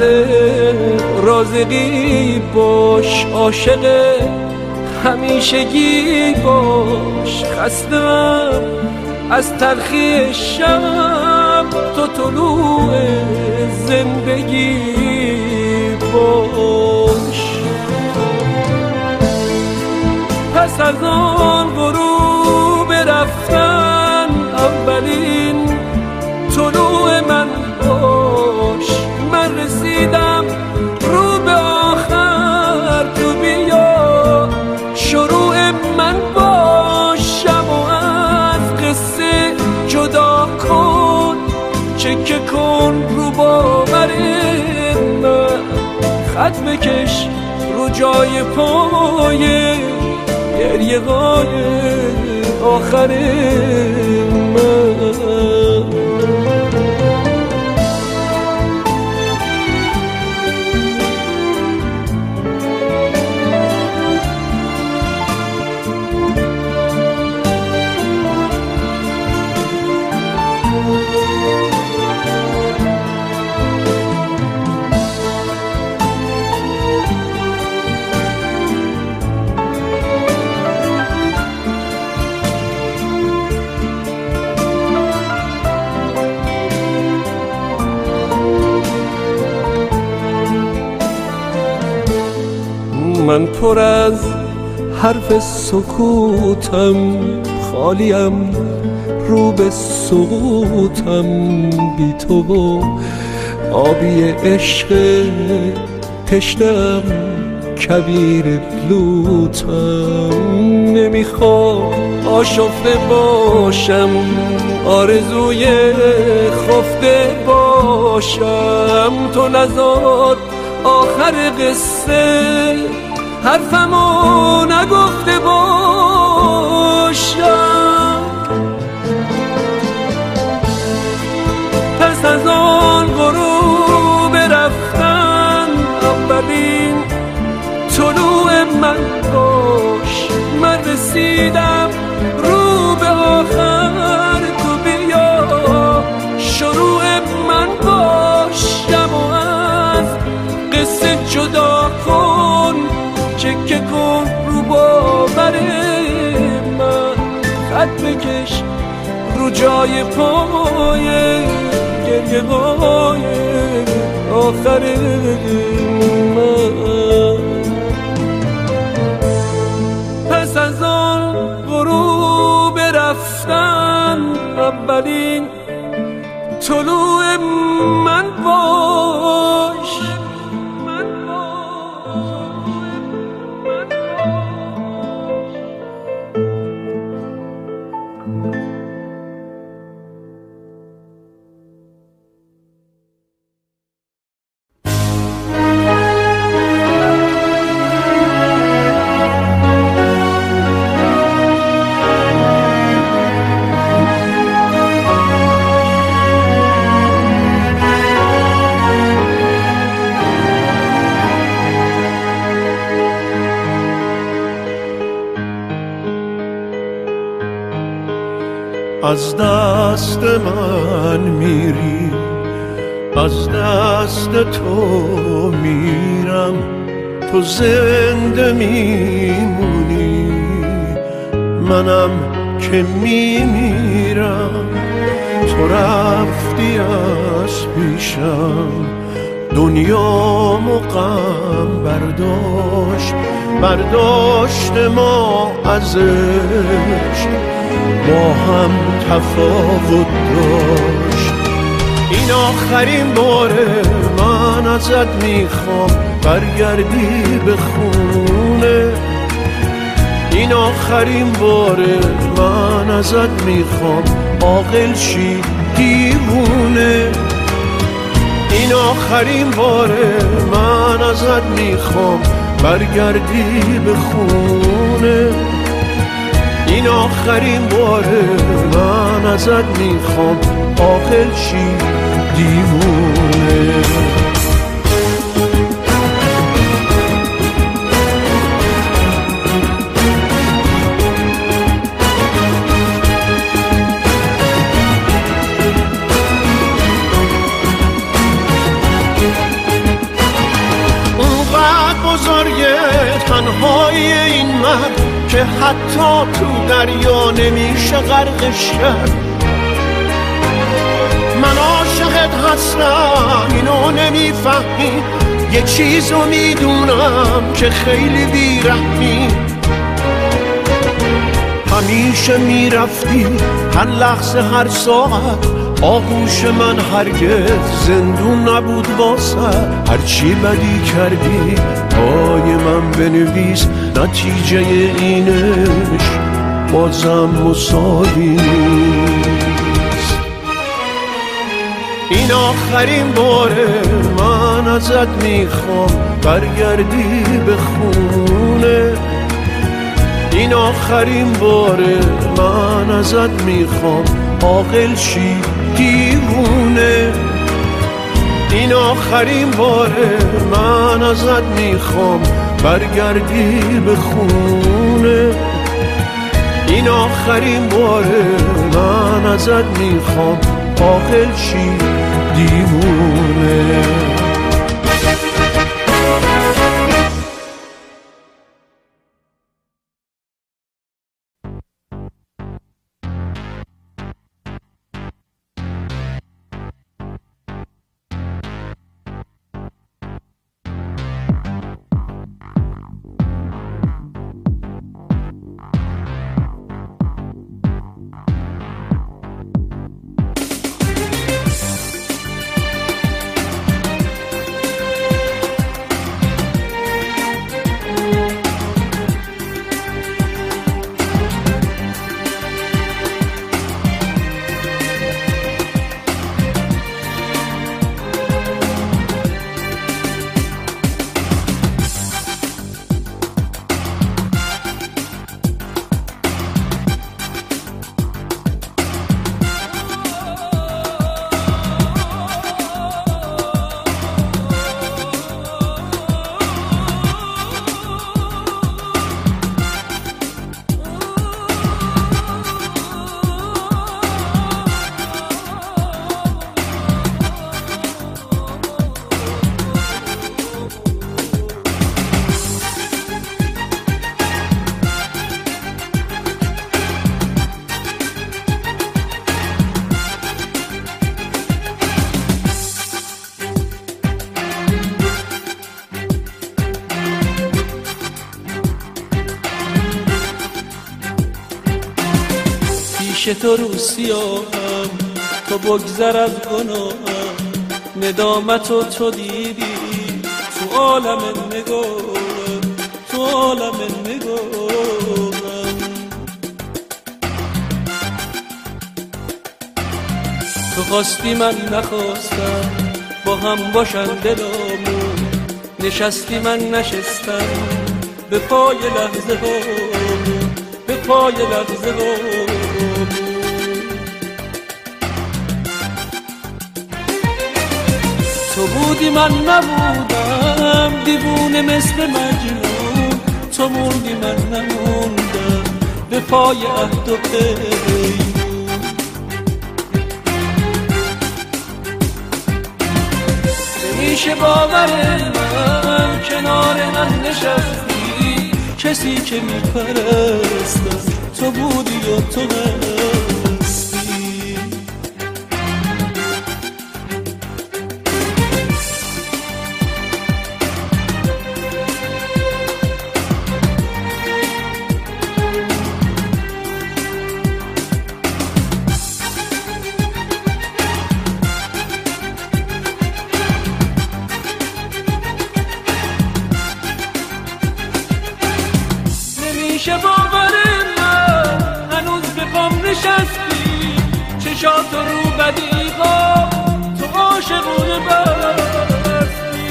[SPEAKER 1] رازقی باش، عاشق همیشگی باش، خستم از تلخی شب، تو طلوع زندگی باش. پس از آن غروب رفتن، اولین طلوع من باش. من رسیدم رو به آخر، تو بیا شروع من باشم و از قصه جدا کن، چکه کن رو باور من، خط بکش رو جای پای گریه های آخر من. من پر از حرف سکوتم، خالیم رو به سقوطم، بی تو آبی عشق تشنم، کبیر لوتم. نمیخوام آشفته باشم، آرزوی خفته باشم، تو نذار آخر قصه حرفمو نگفته باشم. پس از آن غروب رفتن، اولین طلوع من باش. من رسیدم رو به آخر، تو بیا شروع من باشم و از قصه جدا کن، چکه کن رو باور من، خط بکش رو جای پای گریه های آخر من. پس از آن غروب رفتن، اولین طلوع من باش.
[SPEAKER 2] از دست من میری، از دست تو میرم، تو زنده میمونی، منم که میمیرم. تو رفتی از پیشم، دنیامو غم برداشت ما از عشق، با هم تفاوت داشت. این آخرین بار من من ازت میخوام برگردی به خونه. این آخرین باره من ازت میخوام عاقل شی دیوونه. این آخرین باره من ازت میخوام برگردی به خونه. این آخرین باره من ازت میخوام عاقل شی دیوونه. تنهایی این مرد که حتی تو دریا نمیشه غرقش کرد. من عاشقت هستم اینو نمیفهمی، یه چیزو میدونم که خیلی بیرحمی. همیشه میرفتی هر لحظه هر ساعت، آغوش من هرگز زندون نبود واسه. هرچی بدی کردی پای من بنویس، نتیجه اینش بازم مساوی نیست. این آخرین باره من ازت میخوام برگردی به خونه. این آخرین باره من ازت میخوام عاقل شی دیوونه. این آخرین باره من ازت میخوام برگردی به خونه. این آخرین باره من ازت میخوام عاقل شی دیوونه.
[SPEAKER 1] تو رو سیاهم، تو بگذر از گناهم. ندامتو تو دیدی تو عالم نگاهم، تو عالم نگاهم. تو خواستی من نخواستم، با هم باشن دلامون. نشستی من نشستم، به پای لحظه هامون، به پای لحظه هامون. تو بودی من نبودم، دیوونه مثل مجنون. تو موندی من نموندم، به پای عهد و پیمون. نمیشه باور من کنار من نشستی، کسی که میپرستم تو بودی و تو هستی. نمیشه باورم من هنوز به پام نشستی چشات رو بدیقا تو عاشقونه بستی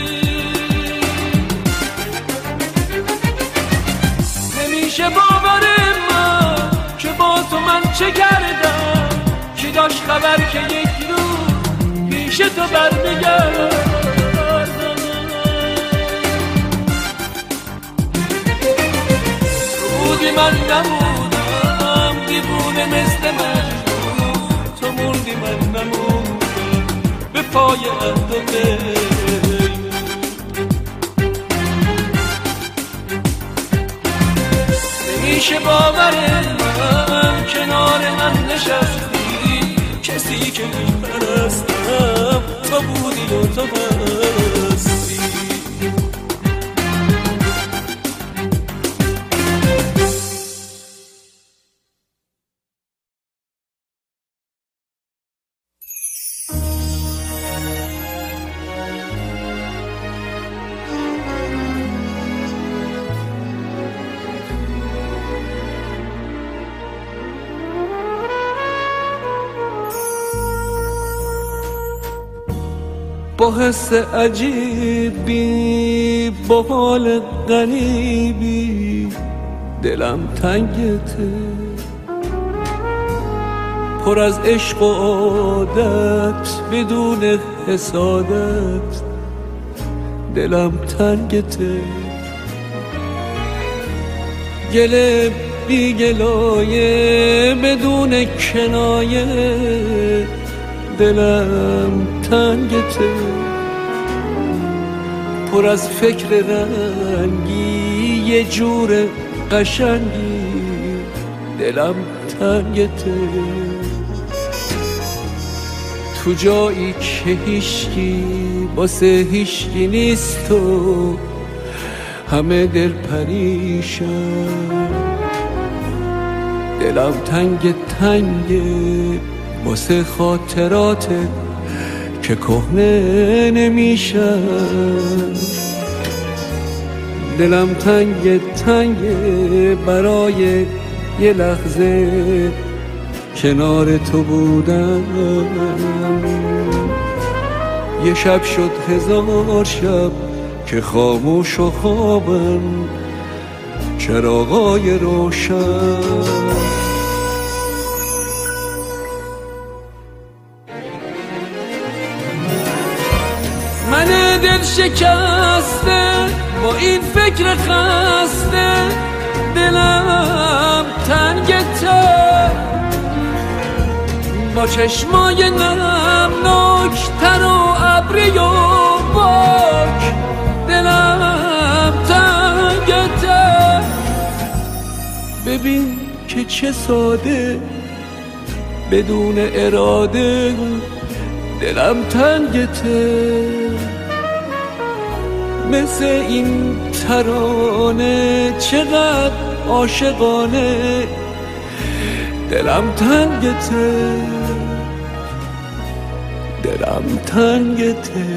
[SPEAKER 1] نمیشه باورم من که با تو من چه کردم کی داشت خبر که یک روز پیش تو برمیگردم بودی من نمودم دیوونه مثل مجنون تو موندی من نمودم به پای عهد و پیمان نمیشه باورم من کنار من نشستی کسی که میپرستم تو بودی و تو هستی با حس عجیبی با حال غریبی دلم تنگته پر از عشق و عادت بدون حسادت دلم تنگته گله بی گلایه بدون کنایه دلم تنگته پر از فکر رنگی یه جور قشنگی دلم تنگته تو جایی که هیشکی واسه هیشکی نیست و همه دل پریشان دلم تنگ واسه خاطراتت که کهنه نمیشن دلم تنگ برای یه لحظه کنار تو بودم یه شب شد 1000 شب که خاموش و خوابم چراغای روشن من دل شکسته با این فکر خسته دلم تنگته با چشمای نمناک تر و ابری و باک دلم تنگته ببین که چه ساده بدون اراده دلم تنگته مثل این ترانه چقدر عاشقانه دلم تنگته دلم تنگته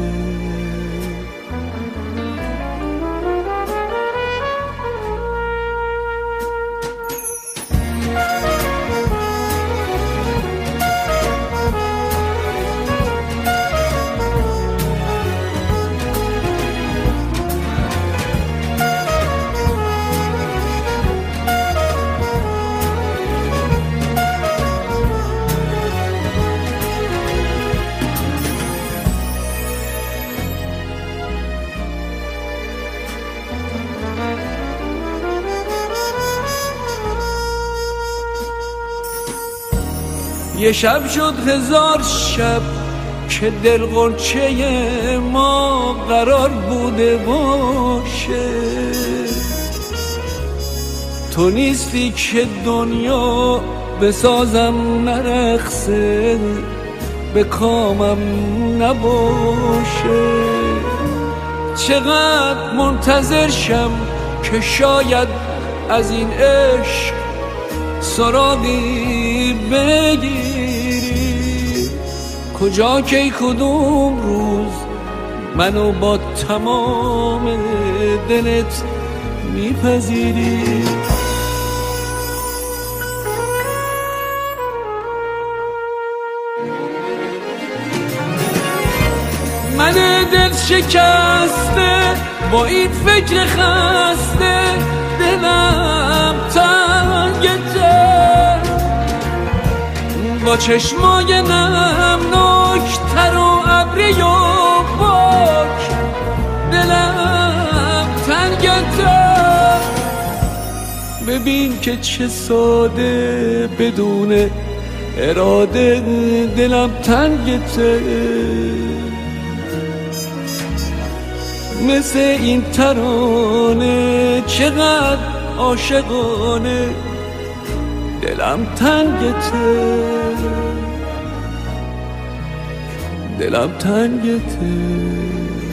[SPEAKER 1] یه شب شد 1000 شب که دل غنچه ما قرار بوده باشه تو نیستی که دنیا بسازم نرقصه به کامم نباشه چقدر منتظر شم که شاید از این عشق سراغی بگیری کجا کی کدوم روز منو با تمام دلت میپذیری. من دل شکسته با این فکر خسته، دلم تنگته، با چشمای نمناک تر و ابری و پاک، دلم تنگته. ببین که چه ساده بدون اراده دلم تنگته، مثل این ترانه چقدر عاشقانه دلم تنگته، دلم تنگته.